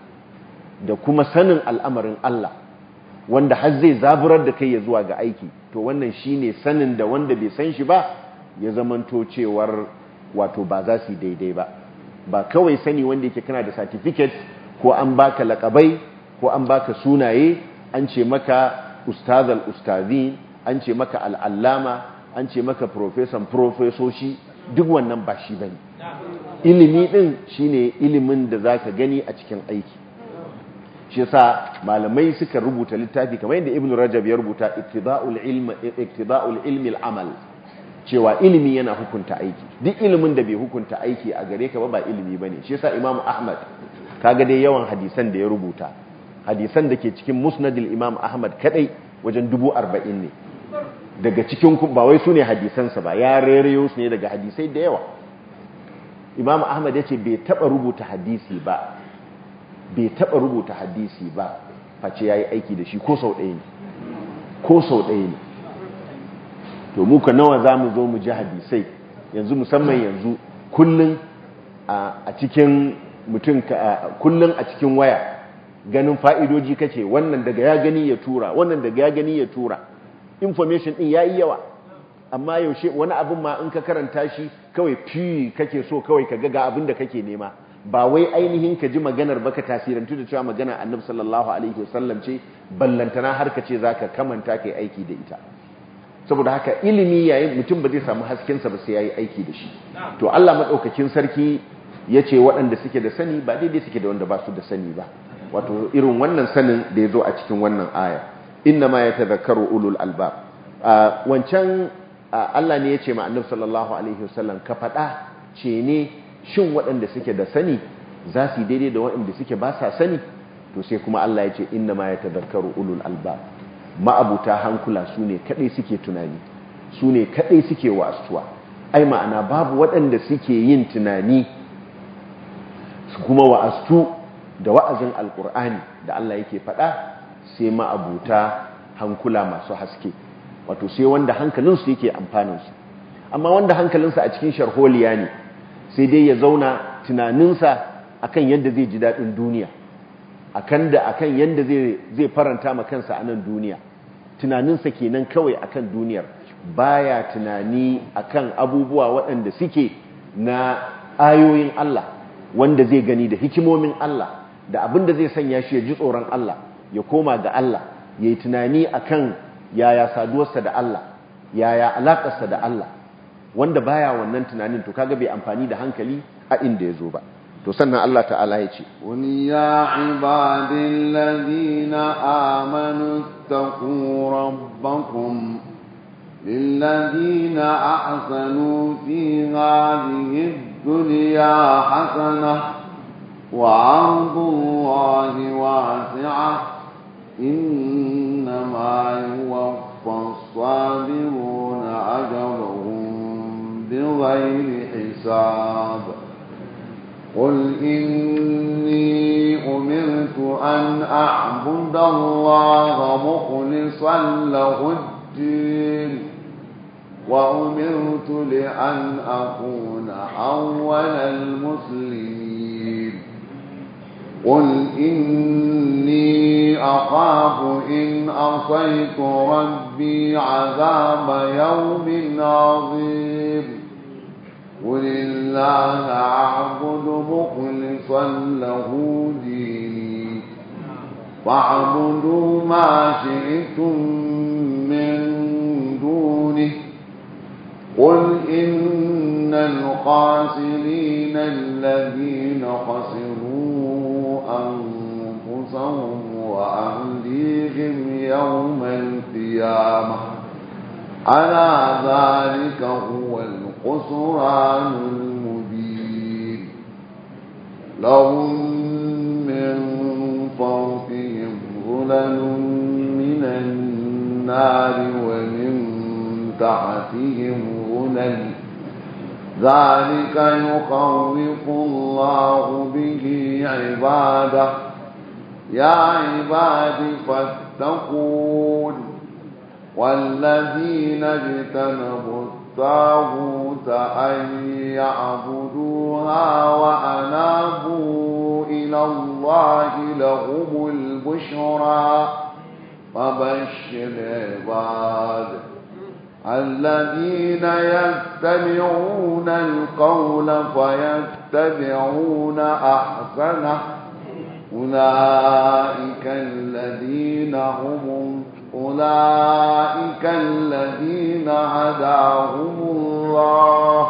da kuma sanin al'amarin Allah wanda har zai zaburar da kai ya zuwa ga aiki to wannan shine sanin da wanda bai san shi ba ya zamanto cewar wato ba za su daidai ba ba kawai sani wanda yake kana da certificate ko an baka lakabai ko an baka sunaye an ce maka ustazal ustazin an ce maka al'allama an ce maka professor professoshi duk wannan ba shi bane ilimi din shine ilimin da zaka gani a cikin aiki shi yasa malamai suka rubuta littafi kamar yadda ibnu rajab ya rubuta iktida'ul ilm iktida'ul ilmi al-amal cewa ilimi yana hukunta aiki. Duk ilimin da bai hukunta aiki a gare ka ba ba ilimi bane. Shi yasa Imam Ahmad kaga dai yawan hadisan da ya rubuta, hadisan da ke cikin Musnadil Imam Ahmad kadai wajen dubu arba'in ne. Daga cikin ba wai su ne hadisansa ba, ya rereyo su ne daga hadisai da yawa. Imam Ahmad ya ce bai taɓa rubuta hadisi ba, bai taɓa rubuta hadisi ba, face ya yi aiki da shi ko sau ɗaya ne, ko sau ɗaya ne. To muka nawa za mu zo mu ji hadisai, yanzu musamman yanzu kullum a cikin mutum, kullum a cikin waya ganin fa'idoji kace wannan daga ya gani ya tura, wannan daga ya gani ya tura. Information din yayi yawa, amma yaushe wani abin ma in ka karanta shi kawai fi kake so kawai ka ga abin da kake nema, ba wai ainihin ka ji maganar baka tasirantu da cewa magana Annabi sallallahu alaihi wasallam ce, ballantana har ka ce zaka kamanta kai aiki da ita. Saboda haka ilimi yayin mutum ba zai samu hasken sa ba sai yayi aiki da shi. To Allah madaukakin sarki yace waɗanda suke da sani ba daidai suke da wanda ba su da sani ba. Wato irin wannan sanin da yazo a cikin wannan aya. Innama yatadhakkaru ulul albab. Wancan Allah ne ya ce ma Annabi sallallahu alaihi wasallam ka faɗa ce ne shin waɗanda suke da sani za su yi daidai da waɗanda suke ba sa sani? To sai kuma Allah ya ce innama yatadhakkaru ulul albab. Ma'abuta hankula su ne kaɗai suke tunani, su ne kaɗai suke wa'astuwa. Ai ma'ana babu waɗanda suke yin tunani su kuma wa'astu da wa'azin alkur'ani da Allah yake faɗa sai ma'abuta hankula masu haske, wato sai wanda hankalinsu yake amfaninsu. Amma wanda hankalinsa a cikin sharholiya ne, sai dai ya zauna tunaninsa akan yadda zai ji daɗin duniya, akan da akan yadda zai zai faranta ma kansa a nan duniya, tunaninsa kenan kawai akan duniyar, baya tunani akan abubuwa waɗanda suke na ayoyin Allah wanda zai gani da hikimomin Allah da abin da zai sanya shi ya ji tsoron Allah, ya koma ga Allah, ya yi tunani akan yaya saduwarsa da Allah, yaya alaƙarsa da Allah. Wanda baya wannan tunanin to kaga bai amfani da hankali a inda ya zo ba. To sannan Allah ta'ala ya ce, قُلْ يَا عِبَادِي الَّذِينَ آمَنُوا اتَّقُوا رَبَّكُمْ لِلَّذِينَ أَحْسَنُوا فِي هَٰذِهِ الدُّنْيَا حَسَنَةٌ وَعَرْضُ اللَّهِ وَاسِعٌ إِنَّمَا يُوَفَّى الصَّابِرُونَ أَجْرَهُم بِغَيْرِ حِسَابٍ. قُلْ إِنِّي أُمِرْتُ أَنْ أَعْبُدَ اللَّهَ مُخْلِصًا لَهُ الدِّينَ وَأُمِرْتُ لِأَنْ أَكُونَ أَوَّلَ الْمُسْلِمِينَ. قُلْ إِنِّي أَخَافُ إِنْ عَصَيْتُ رَبِّي عَذَابَ يَوْمٍ عَظِيمٍ. قُلِ اللَّهَ أَعْبُدُ مُخْلِصًا لَهُ دِينِي فَاعْبُدُوا مَا شِئْتُم مِّن دُونِهِ. قُلْ إِنَّ الْخَاسِرِينَ الَّذِينَ خَسِرُوا أَنفُسَهُمْ وَأَهْلِيهِمْ يَوْمَ الْقِيَامَةِ أَلَا ذَلِكَ هُوَ الْخُسْرَانُ الْمُبِينُ. لَهُم مِّن فَوْقِهِمْ ظُلَلٌ مِّنَ النَّارِ وَمِن تَحْتِهِمْ ظُلَلٌ ذَلِكَ يُخَوِّفُ اللَّهُ بِهِ عِبَادَهُ. يَا عِبَادِ فَاتَّقُونِ. وَالَّذِينَ اجْتَنَبُوا الطَّاغُوتَ أَن يَعْبُدُوهَا وَأَنَابُوا إِلَى اللَّهِ لَهُمُ الْبُشْرَىٰ. فَبَشِّرْ عِبَادِ الَّذِينَ يَتَّبِعُونَ الْقَوْلَ فَيَتَّبِعُونَ أَحْسَنَهُ. أُولَٰئِكَ الَّذِينَ هُمْ أُولَٰئِكَ الَّذِينَ هَدَاهُمُ اللَّهُ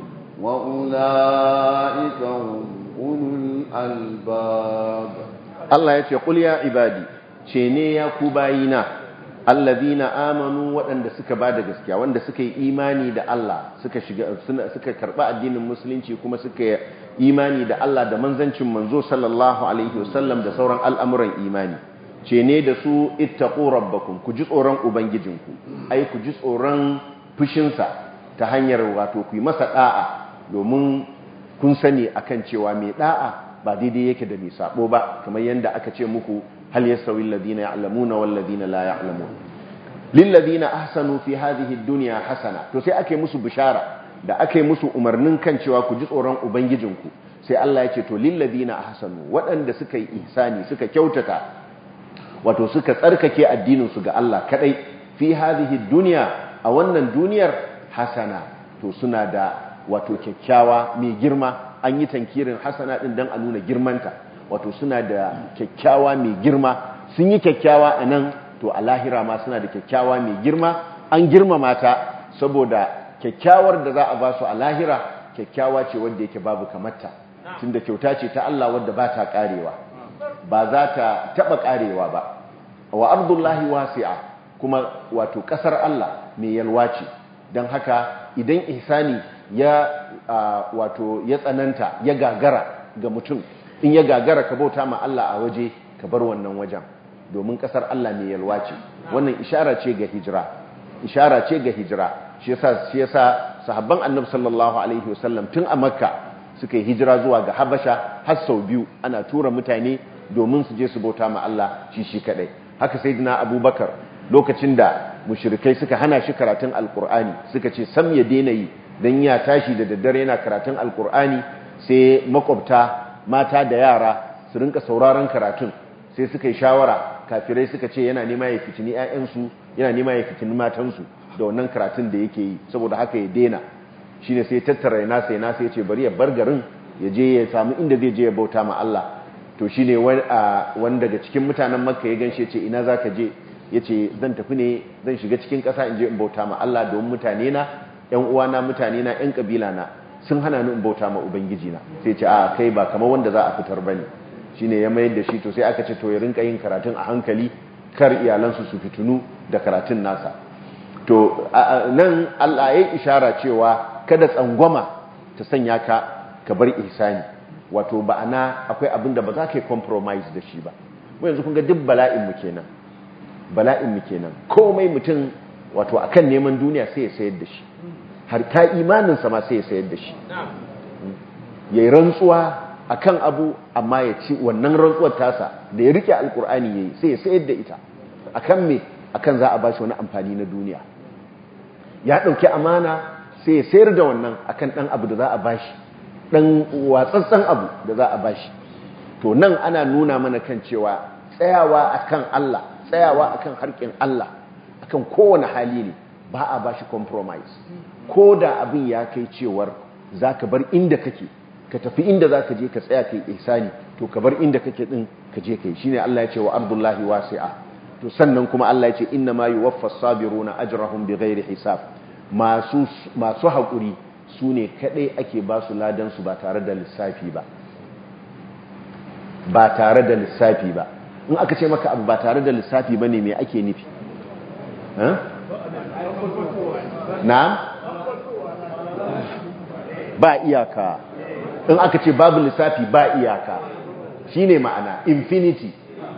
وَأُولَٰئِكَ هُمْ أُولُو الْأَلْبَابِ. Allah ya ce, "Qul ya ibadi, ce ne ya ku bayina, alladhina amanu waɗanda suka bada gaskiya wanda suka yi imani da Allah suka shiga suka karba addinin musulunci kuma suka imani da Allah da manzancin manzo sallallahu alaihi wasallam da sauran al'amuran imani ce ne da su ittaqu rabbakum ku ji tsoron ubangijinku ai ku ji tsoron fushinsa ta hanyar wato ku yi masa da'a domin kun sani akan cewa mai da'a ba daidai yake da mai sabo ba kamar yanda aka ce muku hal yasawi alladhina ya'lamuna wal ladina la ya'lamun lil ladina ahsanu fi hadhihi ad-dunya hasana to sai ake musu bishara da ake musu umarnin kan cewa ku ji tsoron ubangijinku sai Allah ya ce to lil ladina ahsanu waɗanda suka yi ihsani suka kyautata wato suka tsarkake addinin su ga Allah kadai fi hadhihi ad-dunya a wannan duniyar hasana to suna da wato kyakkyawa mai girma an yi tankirin hasana din dan a nuna girmanta wato suna da kyakkyawa mai girma sun yi kyakkyawa a nan to a lahira ma suna da kyakkyawa mai girma an girmama ta saboda kyakkyawar da za a ba su a lahira kyakkyawa ce wadda yake babu kamarta tunda kyauta ce ta Allah wadda ba ta karewa ba za ta taba karewa ba wa ardullahi wasi'a kuma wato kasar Allah mai yalwa ce don haka idan ihsani ya wato ya tsananta ya gagara ga mutum in ya gagara ka bauta ma Allah a waje ka bar wannan wajen domin kasar Allah mai yalwa ce wannan ishara ce ga hijira ishara ce ga hijira shi yasa shi yasa sahabban Annabi sallallahu alaihi wasallam tun a Makka suka yi hijira zuwa ga Habasha har sau biyu ana tura mutane domin su je su bauta ma Allah shi shi kadai haka sayyidina Abubakar lokacin da mushrikai suka hana shi karatun alqur'ani suka ce sam ya daina yi dan ya tashi da daddare yana karatun alqur'ani sai makwabta mata da yara su rinka sauraron karatun sai suka yi shawara kafirai suka ce yana nema ya fitini ƴaƴansu yana nema ya fitini matansu da wannan karatun da yake yi saboda haka ya dena shine sai tattara yana sai na sai ya ce bari ya bar garin ya je ya samu inda zai je ya bauta ma Allah to shine wani daga cikin mutanen Makka ya ganshe ce ina zaka je yace zan tafi ne zan shiga cikin ƙasa in je in bauta ma Allah don mutane na ƴan uwana mutane na ƴan kabila na sun hana ni in bauta ma ubangiji na sai ce a kai ba kamar wanda za a fitar bane shine ya mayar da shi to sai aka ce to ya rinka yin karatun a hankali kar iyalansu su fitunu da karatun nasa to nan Allah ya ishara cewa kada tsangwama ta sanya ka ka bar ihsani wato ba'ana akwai abin da ba za ka yi compromise da shi ba mu yanzu kun ga duk bala'in mu kenan bala'in mu kenan komai mutum wato akan neman duniya sai ya sayar da shi har ta imaninsa ma sai ya sayar da shi ya yi rantsuwa a kan abu amma ya ci wannan rantsuwar tasa da ya rike alkur'ani ya yi sai ya sayar da ita a kan me a kan za a ba shi wani amfani na duniya ya ɗauki amana sai ya sayar da wannan a kan ɗan abu da za a ba shi ɗan watsatsen abu da za a ba shi to nan ana nuna mana kan cewa tsayawa a kan Allah tsayawa a kan harkin Allah a kan kowane hali ne ba a ba shi compromise ko da abin ya kai cewar za ka bar inda kake ka tafi inda za ka je ka tsaya kai ihsani to ka bar inda kake din ka je kai shine Allah ya ce wa ardullahi wasi'a to sannan kuma Allah ya ce inna ma yuwaffas sabiruna ajrahum bighairi hisab masu masu hakuri sune kadai ake ba su ladan su ba tare da lissafi ba ba tare da lissafi ba in aka ce maka abu ba tare da lissafi bane me ake nufi eh na'am ba iyaka in aka ce babu lissafi ba iyaka shine ma'ana infinity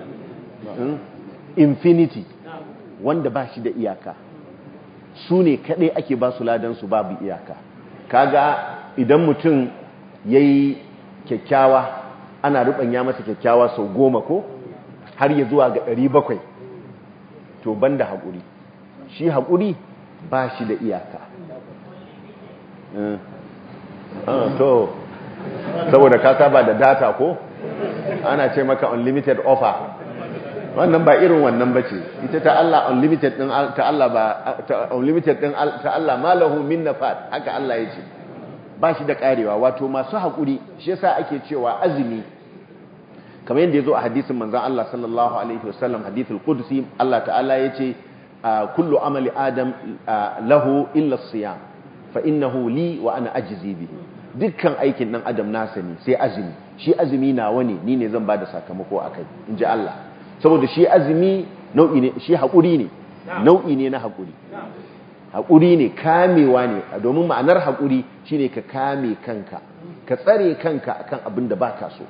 infinity wanda ba shi da iyaka su ne kadai ake ba su ladan su babu iyaka kaga idan mutum yayi kyakkyawa ana rubanya masa kyakkyawa sau goma ko har ya zuwa ga ɗari bakwai to banda haƙuri shi haƙuri ba shi da iyaka to saboda ka saba da data ko ana ce maka unlimited offer wannan ba irin wannan bace ita ta Allah unlimited din ta Allah ba ta unlimited din ta Allah malahu min nafat haka Allah yace ba shi da karewa wato masu hakuri shi yasa ake cewa azumi kamar yadda yazo a hadisin manzon Allah sallallahu alaihi wasallam hadithul qudsi Allah ta'ala yace kullu amali adam lahu illa as-siyam fa innahu li wa ana ajzi bihi dukkan aikin dan adam nasa ne sai azumi shi azumi nawa ne ni ne zan bada sakamako akai inji Allah saboda shi azumi nau'i ne shi hakuri ne nau'i ne na haƙuri haƙuri ne kamewa ne domin ma'anar haƙuri shine ka kame kanka ka tsare kanka akan abin da baka so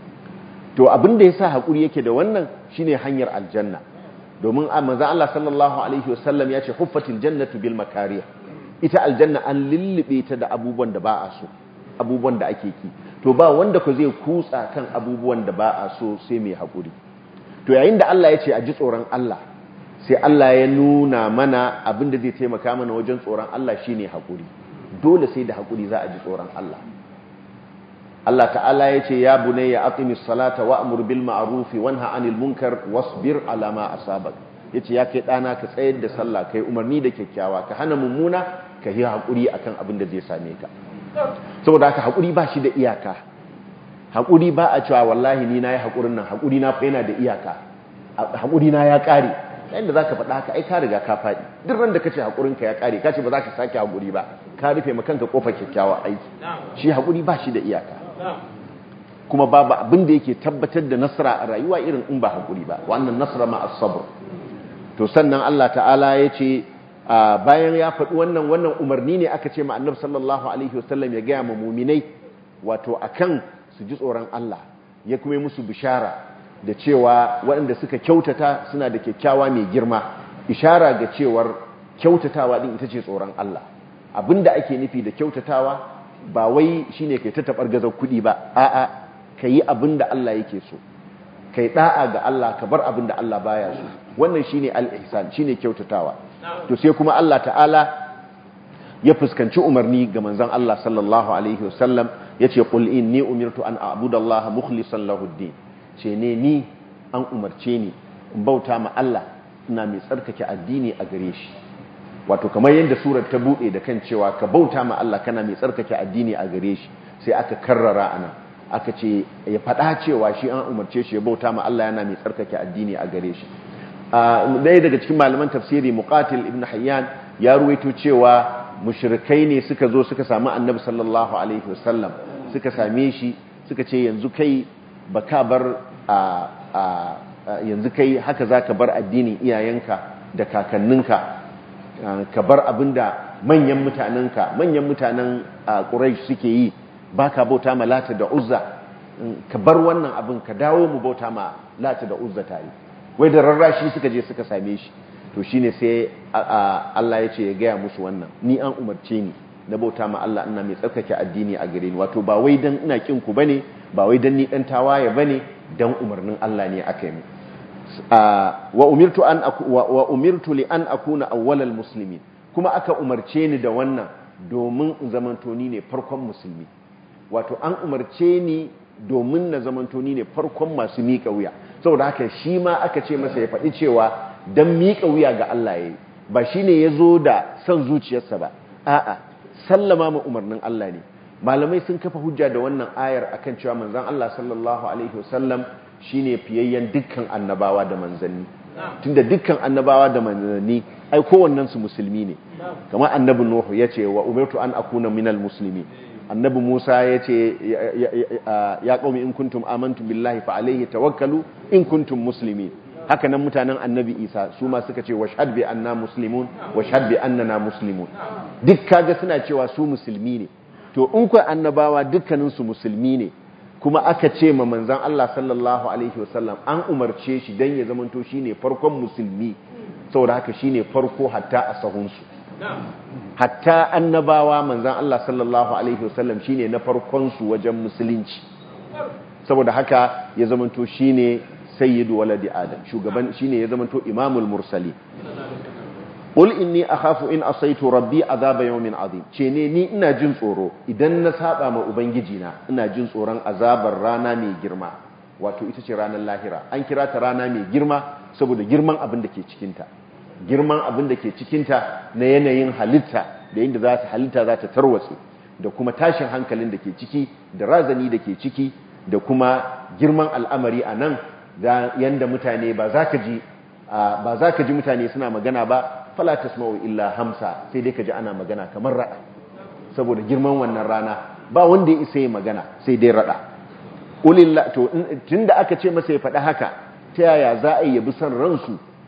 to abin da yasa haƙuri yake da wannan shine hanyar aljanna domin manzo Allah sallallahu alaihi wasallam ya ce huffatil jannatu bil makarih ita aljanna an lullube ta da abubuwan da ba a so abubuwan da ake ki to ba wanda ko zai kutsa kan abubuwan da ba a so sai mai haƙuri to yayin da Allah ya ce a ji tsoron Allah sai Allah ya nuna mana abin da zai taimaka mana wajen tsoron Allah shine haƙuri dole sai da haƙuri za a ji tsoron Allah Allah ta'ala ya ce ya bunayya aqimis salata wa'mur bil ma'ruf wanha 'anil munkar wasbir 'ala ma asabak yace ya kai dana ka tsayar da sallah kai umarni da kyakkyawa ka hana mummuna ka yi haƙuri akan abin da zai same ka saboda haka haƙuri ba shi da iyaka haƙuri ba a cewa wallahi ni na yi haƙurin nan haƙuri na fa yana da iyaka haƙuri na ya ƙare yayin da zaka faɗa haka ai ka riga ka faɗi duk ran da kace haƙurin ka ya ƙare kace ba za ka sake haƙuri ba ka rufe ma kanka kofar kyakkyawa aiki shi haƙuri ba shi da iyaka kuma babu abin da yake tabbatar da nasara a rayuwa irin in ba haƙuri ba wannan nasara ma as-sabr to sannan Allah ta'ala ya ce bayan ya faɗi wannan wannan umarni ne aka ce ma annabi sallallahu alaihi wasallam ya gaya ma muminai wato akan su ji tsoron Allah ya kuma yi musu bishara da cewa waɗanda suka kyautata suna da kyakkyawa mai girma ishara ga cewar kyautatawa din ita ce tsoron Allah abinda ake nufi da kyautatawa ba wai shine kai ta tabar gazar kuɗi ba a'a kai abinda Allah yake so kai da'a ga Allah ka bar abinda Allah baya so wannan shine al-ihsan shine kyautatawa to sai kuma Allah ta'ala ya fuskanci umarni ga manzon Allah sallallahu alaihi wasallam yace qul inni umirtu an a'budallaha mukhlishan lahu ad-din ce ne ni an umarce ni in bauta ma Allah ina mai tsarkake addini a gare shi wato kamar yadda surar ta bude da kan cewa ka bauta ma Allah kana mai tsarkake addini a gare shi sai aka karrara anan aka ce ya faɗa cewa shi an umarce shi ya bauta ma Allah yana mai tsarkake addini a gare shi ɗaya daga cikin malaman tafsiri Muqatil ibn Hayyan ya ruwaito cewa mushrikai ne suka zo suka samu Annabi sallallahu alaihi wasallam suka same shi suka ce yanzu kai baka bar yanzu kai haka zaka bar addinin iyayenka da kakanninka ka bar abinda manyan mutanenka manyan mutanen Quraysh suke yi baka bauta ma Lata da Uzza ka bar wannan abin ka dawo mu bauta ma Lata da Uzza tare wai da rarrashi suka je suka same shi to shine sai Allah ya ce ya gaya musu wannan ni an umarce ni na bauta ma Allah ina mai tsarkake addini a gare ni wato ba wai dan ina kin ku bane ba wai dan ni dan tawaye bane dan umarnin Allah ne aka yi wa umirtu an wa umirtu li an akuna awwalal muslimin kuma aka umarce ni da wannan domin in zamanto ni ne farkon musulmi wato an umarce ni domin na zamanto ni ne farkon masu miƙa wuya saboda haka shi ma aka ce masa ya faɗi cewa dan miƙa wuya ga Allah yayi ba shine yazo da son zuciyarsa ba a'a sallama ma umarnin Allah ne malamai sun kafa hujja da wannan ayar akan cewa manzon Allah sallallahu alaihi wasallam shine fiyayyen dukkan annabawa da manzanni tunda dukkan annabawa da manzanni ai kowannen su musulmi ne kamar annabi Nuhu yace wa umirtu an akuna minal muslimin annabi Musa yace ya qaumi in kuntum amantu billahi fa alayhi tawakkalu in kuntum muslimin haka nan mutanen annabi Isa su ma suka ce washhad bi anna muslimun washhad bi annana muslimun duk kaga suna cewa su musulmi ne to in ku annabawa dukkanin su musulmi ne kuma aka ce ma manzon Allah sallallahu alaihi wasallam an umarce shi dan ya zamanto shine farkon musulmi saboda haka shine farko hatta a sahunsu hatta annabawa manzon Allah sallallahu alaihi wasallam shine na farkon su wajen musulunci saboda haka ya zamanto shine sayyidu waladi adam shugaban shine ya zamanto imamul mursali qul inni akhafu in asaitu rabbi azaba yawmin azim ce ne ni ina jin tsoro idan na saba ma ubangiji na ina jin tsoron azabar rana mai girma wato ita ce ranar lahira an kira ta rana mai girma saboda girman abin da ke cikin ta girman abin da ke cikin ta na yanayin halitta da yanda za ta halitta za ta tarwatse da kuma tashin hankalin da ke ciki da razani da ke ciki da kuma girman al'amari a nan da yanda mutane ba za ka ji ba za ka ji mutane suna magana ba fala tasma'u illa hamsa sai dai ka ji ana magana kamar rada saboda girman wannan rana ba wanda ya isa yi magana sai dai rada ulilla to tunda aka ce masa ya faɗi haka ta yaya za a yi yabi san ransu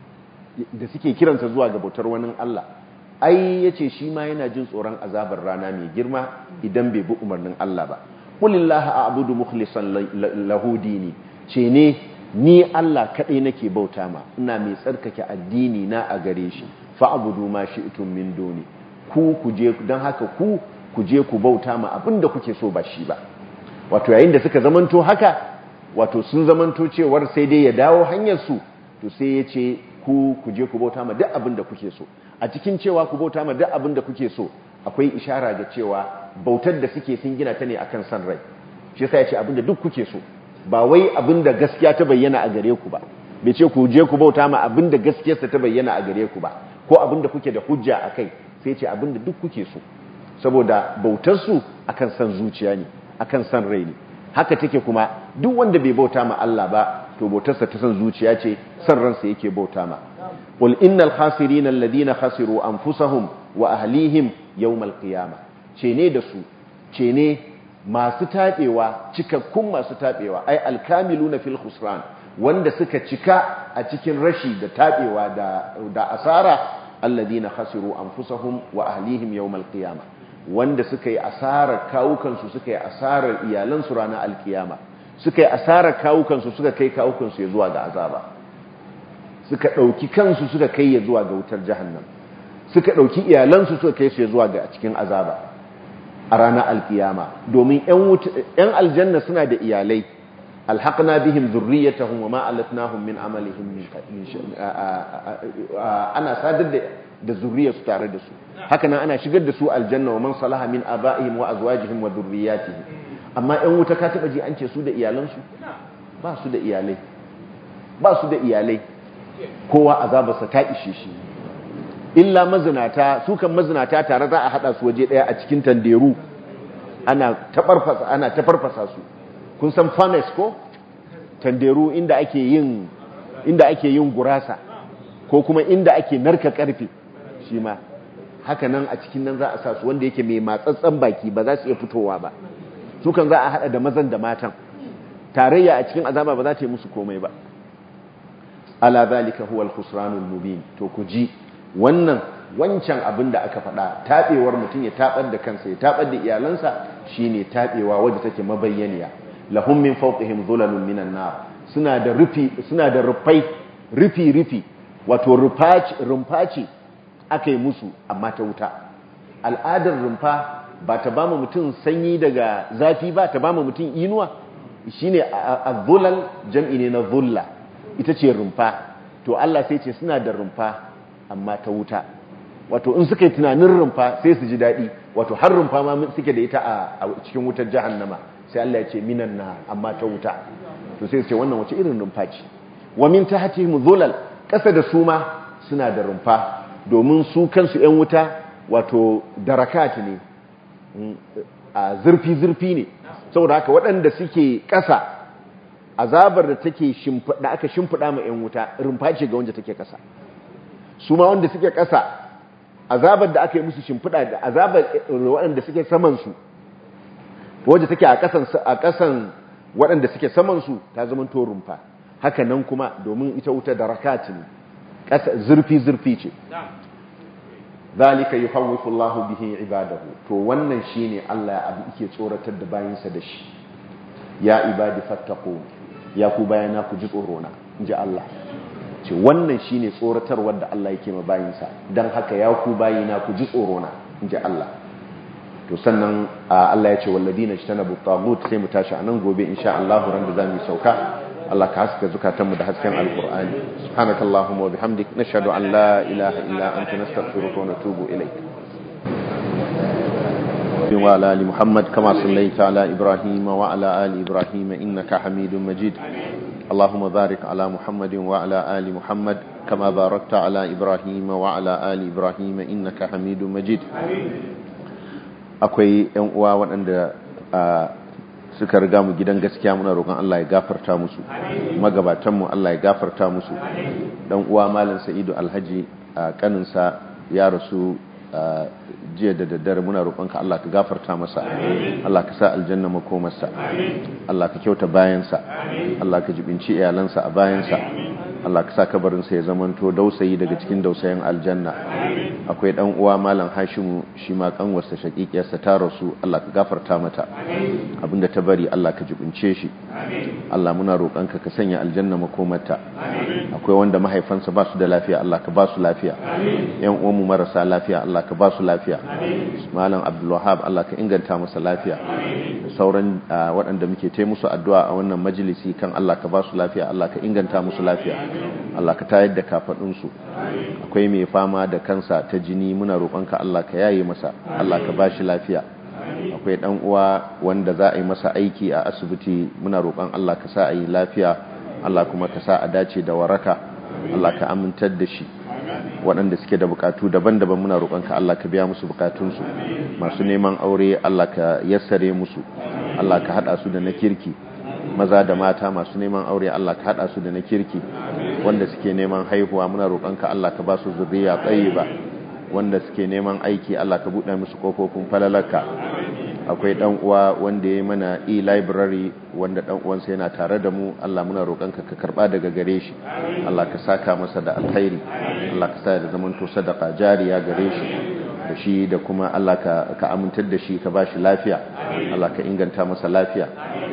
da suke kiransa zuwa ga bautar wani Allah ai yace shi ma yana jin tsoron azabar rana mai girma idan bai bi umarnin Allah ba qulillahi a'budu mukhlishan lahu dini ce ne ni Allah kadai nake bauta ma ina mai tsarkake addini na a gare shi fa'budu ma shi'tum min duni ku ku je dan haka ku ku je ku bauta ma abinda kuke so ba shi ba wato yayin da suka zamanto haka wato sun zamanto cewar sai dai ya dawo hanyar su to sai ya ce ku ku je ku bauta ma duk abinda kuke so a cikin cewa ku bauta ma duk abinda kuke so akwai ishara ga cewa bautar da suke sun gina ta ne akan san rai shi yasa ya ce abinda duk kuke so ba wai abinda gaskiya ta bayyana a gare ku ba bai ce ku je ku bauta ma abinda gaskiyarsa ta bayyana a gare ku ba ko abinda kuke da hujja akai sai ce abinda duk kuke so saboda bautar su akan san zuciya ne akan san rai ne haka take kuma duk wanda bai bauta ma Allah ba to bautarsa ta san zuciya ce san ransa yake bauta ma qul innal khasirina alladhina khasiru anfusahum wa ahlihim yawmal qiyamah ce ne da su ce ne masu tabewa cikakkun masu tabewa ai alkamiluna fil khusran wanda suka cika a cikin rashi da tabewa da da asara alladhina khasiru anfusahum wa ahlihim yawmal qiyamah wanda suka yi asarar kawukansu suka yi asarar iyalansu ranar alkiyama suka yi asarar kawukansu suka kai kawukansu ya zuwa ga azaba suka ɗauki kansu suka kai ya zuwa ga wutar jahannam suka ɗauki iyalansu suka kai su ya zuwa ga cikin azaba a ranar alkiyama domin ‘yan aljanna suna da iyalai alhaƙna bihim zurriyatahum wa ma alatnahum min amalihim min ana sadar da da zurriyarsu tare da su haka nan ana shigar da su aljanna wa man salaha min aba'ihim wa azwajihim wa dhurriyyatihim amma ɗan wuta ka taba ji an ce su da iyalansu ba su da iyalai ba su da iyalai kowa azabarsa ta ishe shi illa mazinata su kan mazinata tare za a hada su waje daya a cikin tanderu ana tafarfasa ana tafarfasa su kun san furnace ko tanderu inda ake yin inda ake yin gurasa ko kuma inda ake narka karfe shi ma haka nan a cikin nan za a sa su wanda yake mai matsatsan baki ba za su iya fitowa ba su kan za a hada da mazan da matan tarayya a cikin azaba ba za ta yi musu komai ba ala zalika huwa al-khusranul mubin to ku ji wannan wancan abin da aka faɗa tabewar mutum ya tabar da kansa ya tabar da iyalansa shine tabewa wadda take mabayyaniya lahum min fawqihim dhulalun minan nar suna da rufi suna da rufai rufi rufi wato rufaci rumfaci akai musu amma ta wuta al'adar rumfa ba ta ba mu mutum sanyi daga zafi ba ta ba mu mutum inuwa shine az-zulal jam'i ne na dhulla ita ce rumfa to Allah sai ce suna da rumfa amma ta wuta wato in suka yi tunanin rumfa sai su ji daɗi wato har rumfa ma suke da ita a cikin wutar jahannama sai Allah ya ce minan na amma ta wuta to sai su ce wannan wace irin rumfa ce wa min tahtihim dhulal ƙasa da su ma suna da rumfa domin su kansu ƴan wuta wato darakat ne a zurfi zurfi ne saboda haka waɗanda suke ƙasa azabar da take shimfida aka shimfida ma ƴan wuta rumfa ce ga wanda take ƙasa su ma wanda suke ƙasa azabar da aka yi musu shimfida da azabar waɗanda suke saman su wanda take a ƙasan a ƙasan waɗanda suke saman su ta zama to rumfa haka nan kuma domin ita wuta darakat ne ƙasa zurfi zurfi ce zalika yuhawwifu Allahu bihi ibadahu to wannan shine Allah ya abu yake tsoratar da bayinsa da shi ya ibadi fattaqu ya ku bayana ku ji tsoro na inji Allah ce wannan shine tsoratarwar da Allah yake ma bayinsa dan haka ya ku bayina ku ji tsoro na inji Allah to sannan Allah ya ce walladina ijtanabu tagut sai mu tashi anan gobe insha Allah ran da zamu sauka Allah ka haska zukatanmu da hasken alqur'ani subhanakallahumma wa bihamdik nashhadu an la ilaha illa anta nastaghfiruka wa natubu ilayk wa ala ali muhammad kama sallaita ala ibrahim wa ala ali ibrahim innaka hamidum majid اللهم بارك على محمد وعلى آل محمد كما باركت على إبراهيم وعلى آل إبراهيم إنك حميد مجيد akwai ƴan uwa waɗanda suka riga mu gidan gaskiya muna roƙon Allah ya gafarta musu magabatan mu Allah ya gafarta musu dan uwa malam Sa'idu Alhaji kaninsa ya rasu jiya da daddare muna roƙonka Allah ka gafarta masa Allah ka sa aljanna makomarsa Allah ka kyauta bayansa Allah ka jibinci iyalansa a bayansa Allah ka sa kabarin sa ya zamanto dausayi daga cikin dausayin aljanna. Akwai dan uwa malam Hashimu shi ma kanwarsa shakikiyarsa ta rasu, Allah ka gafarta mata. Abinda ta bari Allah ka jibince shi. Allah muna roƙonka ka sanya aljanna makomarta. Akwai wanda mahaifansa ba su da lafiya, Allah ka ba su lafiya. Yan uwanmu marasa lafiya Allah ka ba su lafiya. Malam Abdul Wahhab Allah ka inganta masa lafiya. Sauran waɗanda muke ta musu addu'a a wannan majalisi kan Allah ka ba su lafiya, Allah ka inganta musu lafiya, Allah ka tayar da kafaɗinsu. Akwai mai fama da kansa ta jini, muna roƙonka Allah ka yaye masa, Allah ka ba shi lafiya. Akwai ɗan uwa wanda za a yi masa aiki a asibiti, muna roƙon Allah ka sa a yi lafiya, Allah kuma ka sa a dace da waraka, Allah ka amintar da shi. Waɗanda suke da bukatu daban-daban muna roƙonka Allah ka biya musu bukatunsu. Masu neman aure Allah ka yassare musu, Allah ka haɗa su da na kirki. Maza da mata masu neman aure Allah ka haɗa su da na kirki. Wanda suke neman haihuwa muna roƙonka Allah ka ba su zuriya tayyiba. Wanda suke neman aiki Allah ka buɗe musu kofofin falalarka. Akwai ɗan uwa wanda ya yi mana e-library wanda ɗan uwansa yana tare da mu, Allah muna roƙonka ka karɓa daga gare shi, Allah ka saka masa da alkhairi, Allah ka sa da zaman to sadaka jariya gare shi da shi da kuma Allah ka, ka amintar da shi ka ba shi lafiya, Allah ka inganta masa lafiya.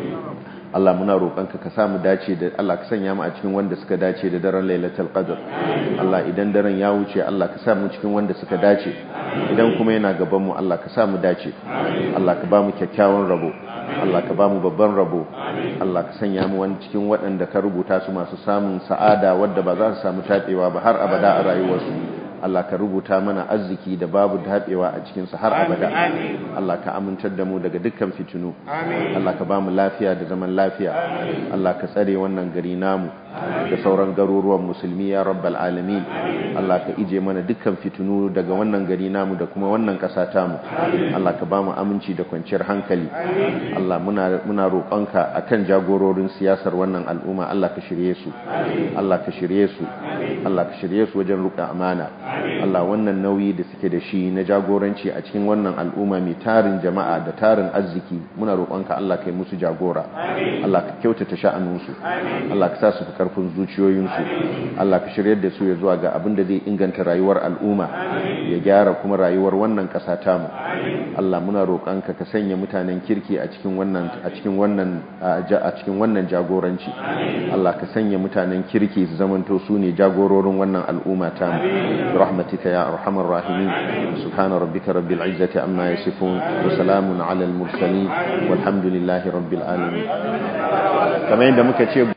Allah muna roƙonka ka samu dace da Allah ka sanya mu a cikin wanda suka dace da daren Lailatul Qadr. Allah idan daren ya wuce Allah ka sa mu cikin wanda suka dace, idan kuma yana gaban mu Allah ka sa mu dace. Allah ka ba mu kyakkyawan rabo, Allah ka ba mu babban rabo, Allah ka sanya mu wani cikin waɗanda ka rubuta su masu samun sa'ada wadda ba za su samu tabewa ba har abada a rayuwarsu. Allah ka rubuta mana arziki da babu daɓewa a cikinsa har abada. Allah ka amintar da mu daga dukkan fitinu. Allah ka ba mu lafiya da zaman lafiya. Allah ka tsare wannan gari namu da sauran garuruwan musulmi ya rabbal alamin. Allah ka ije mana dukkan fitinu daga wannan gari namu da kuma wannan ƙasa tamu. Allah ka ba mu aminci da kwanciyar hankali. Allah muna muna roƙonka akan jagororin siyasar wannan al'umma, Allah ka shirye su. Allah ka shirye su. Allah ka shirye su wajen riƙe amana. Allah wannan nauyi da suke da shi na jagoranci a cikin wannan al'umma mai tarin jama'a da tarin arziki, muna roƙonka Allah kai musu jagora. Allah ka kyautata sha'aninsu. Allah ka sa su fi karfin zuciyoyinsu. Allah ka shiryar da su ya zuwa ga abin da zai inganta rayuwar al'umma, ya gyara kuma rayuwar wannan ƙasa tamu. Allah muna roƙonka ka sanya mutanen kirki a cikin wannan a cikin wannan a cikin wannan jagoranci. Allah ka sanya mutanen kirki su zamanto su ne jagororin wannan al'umma tamu. برحمتك يا أرحم الراحمين. سبحان ربك رب العزة عما يصفون وسلام على المرسلين والحمد لله رب العالمين. كما عندما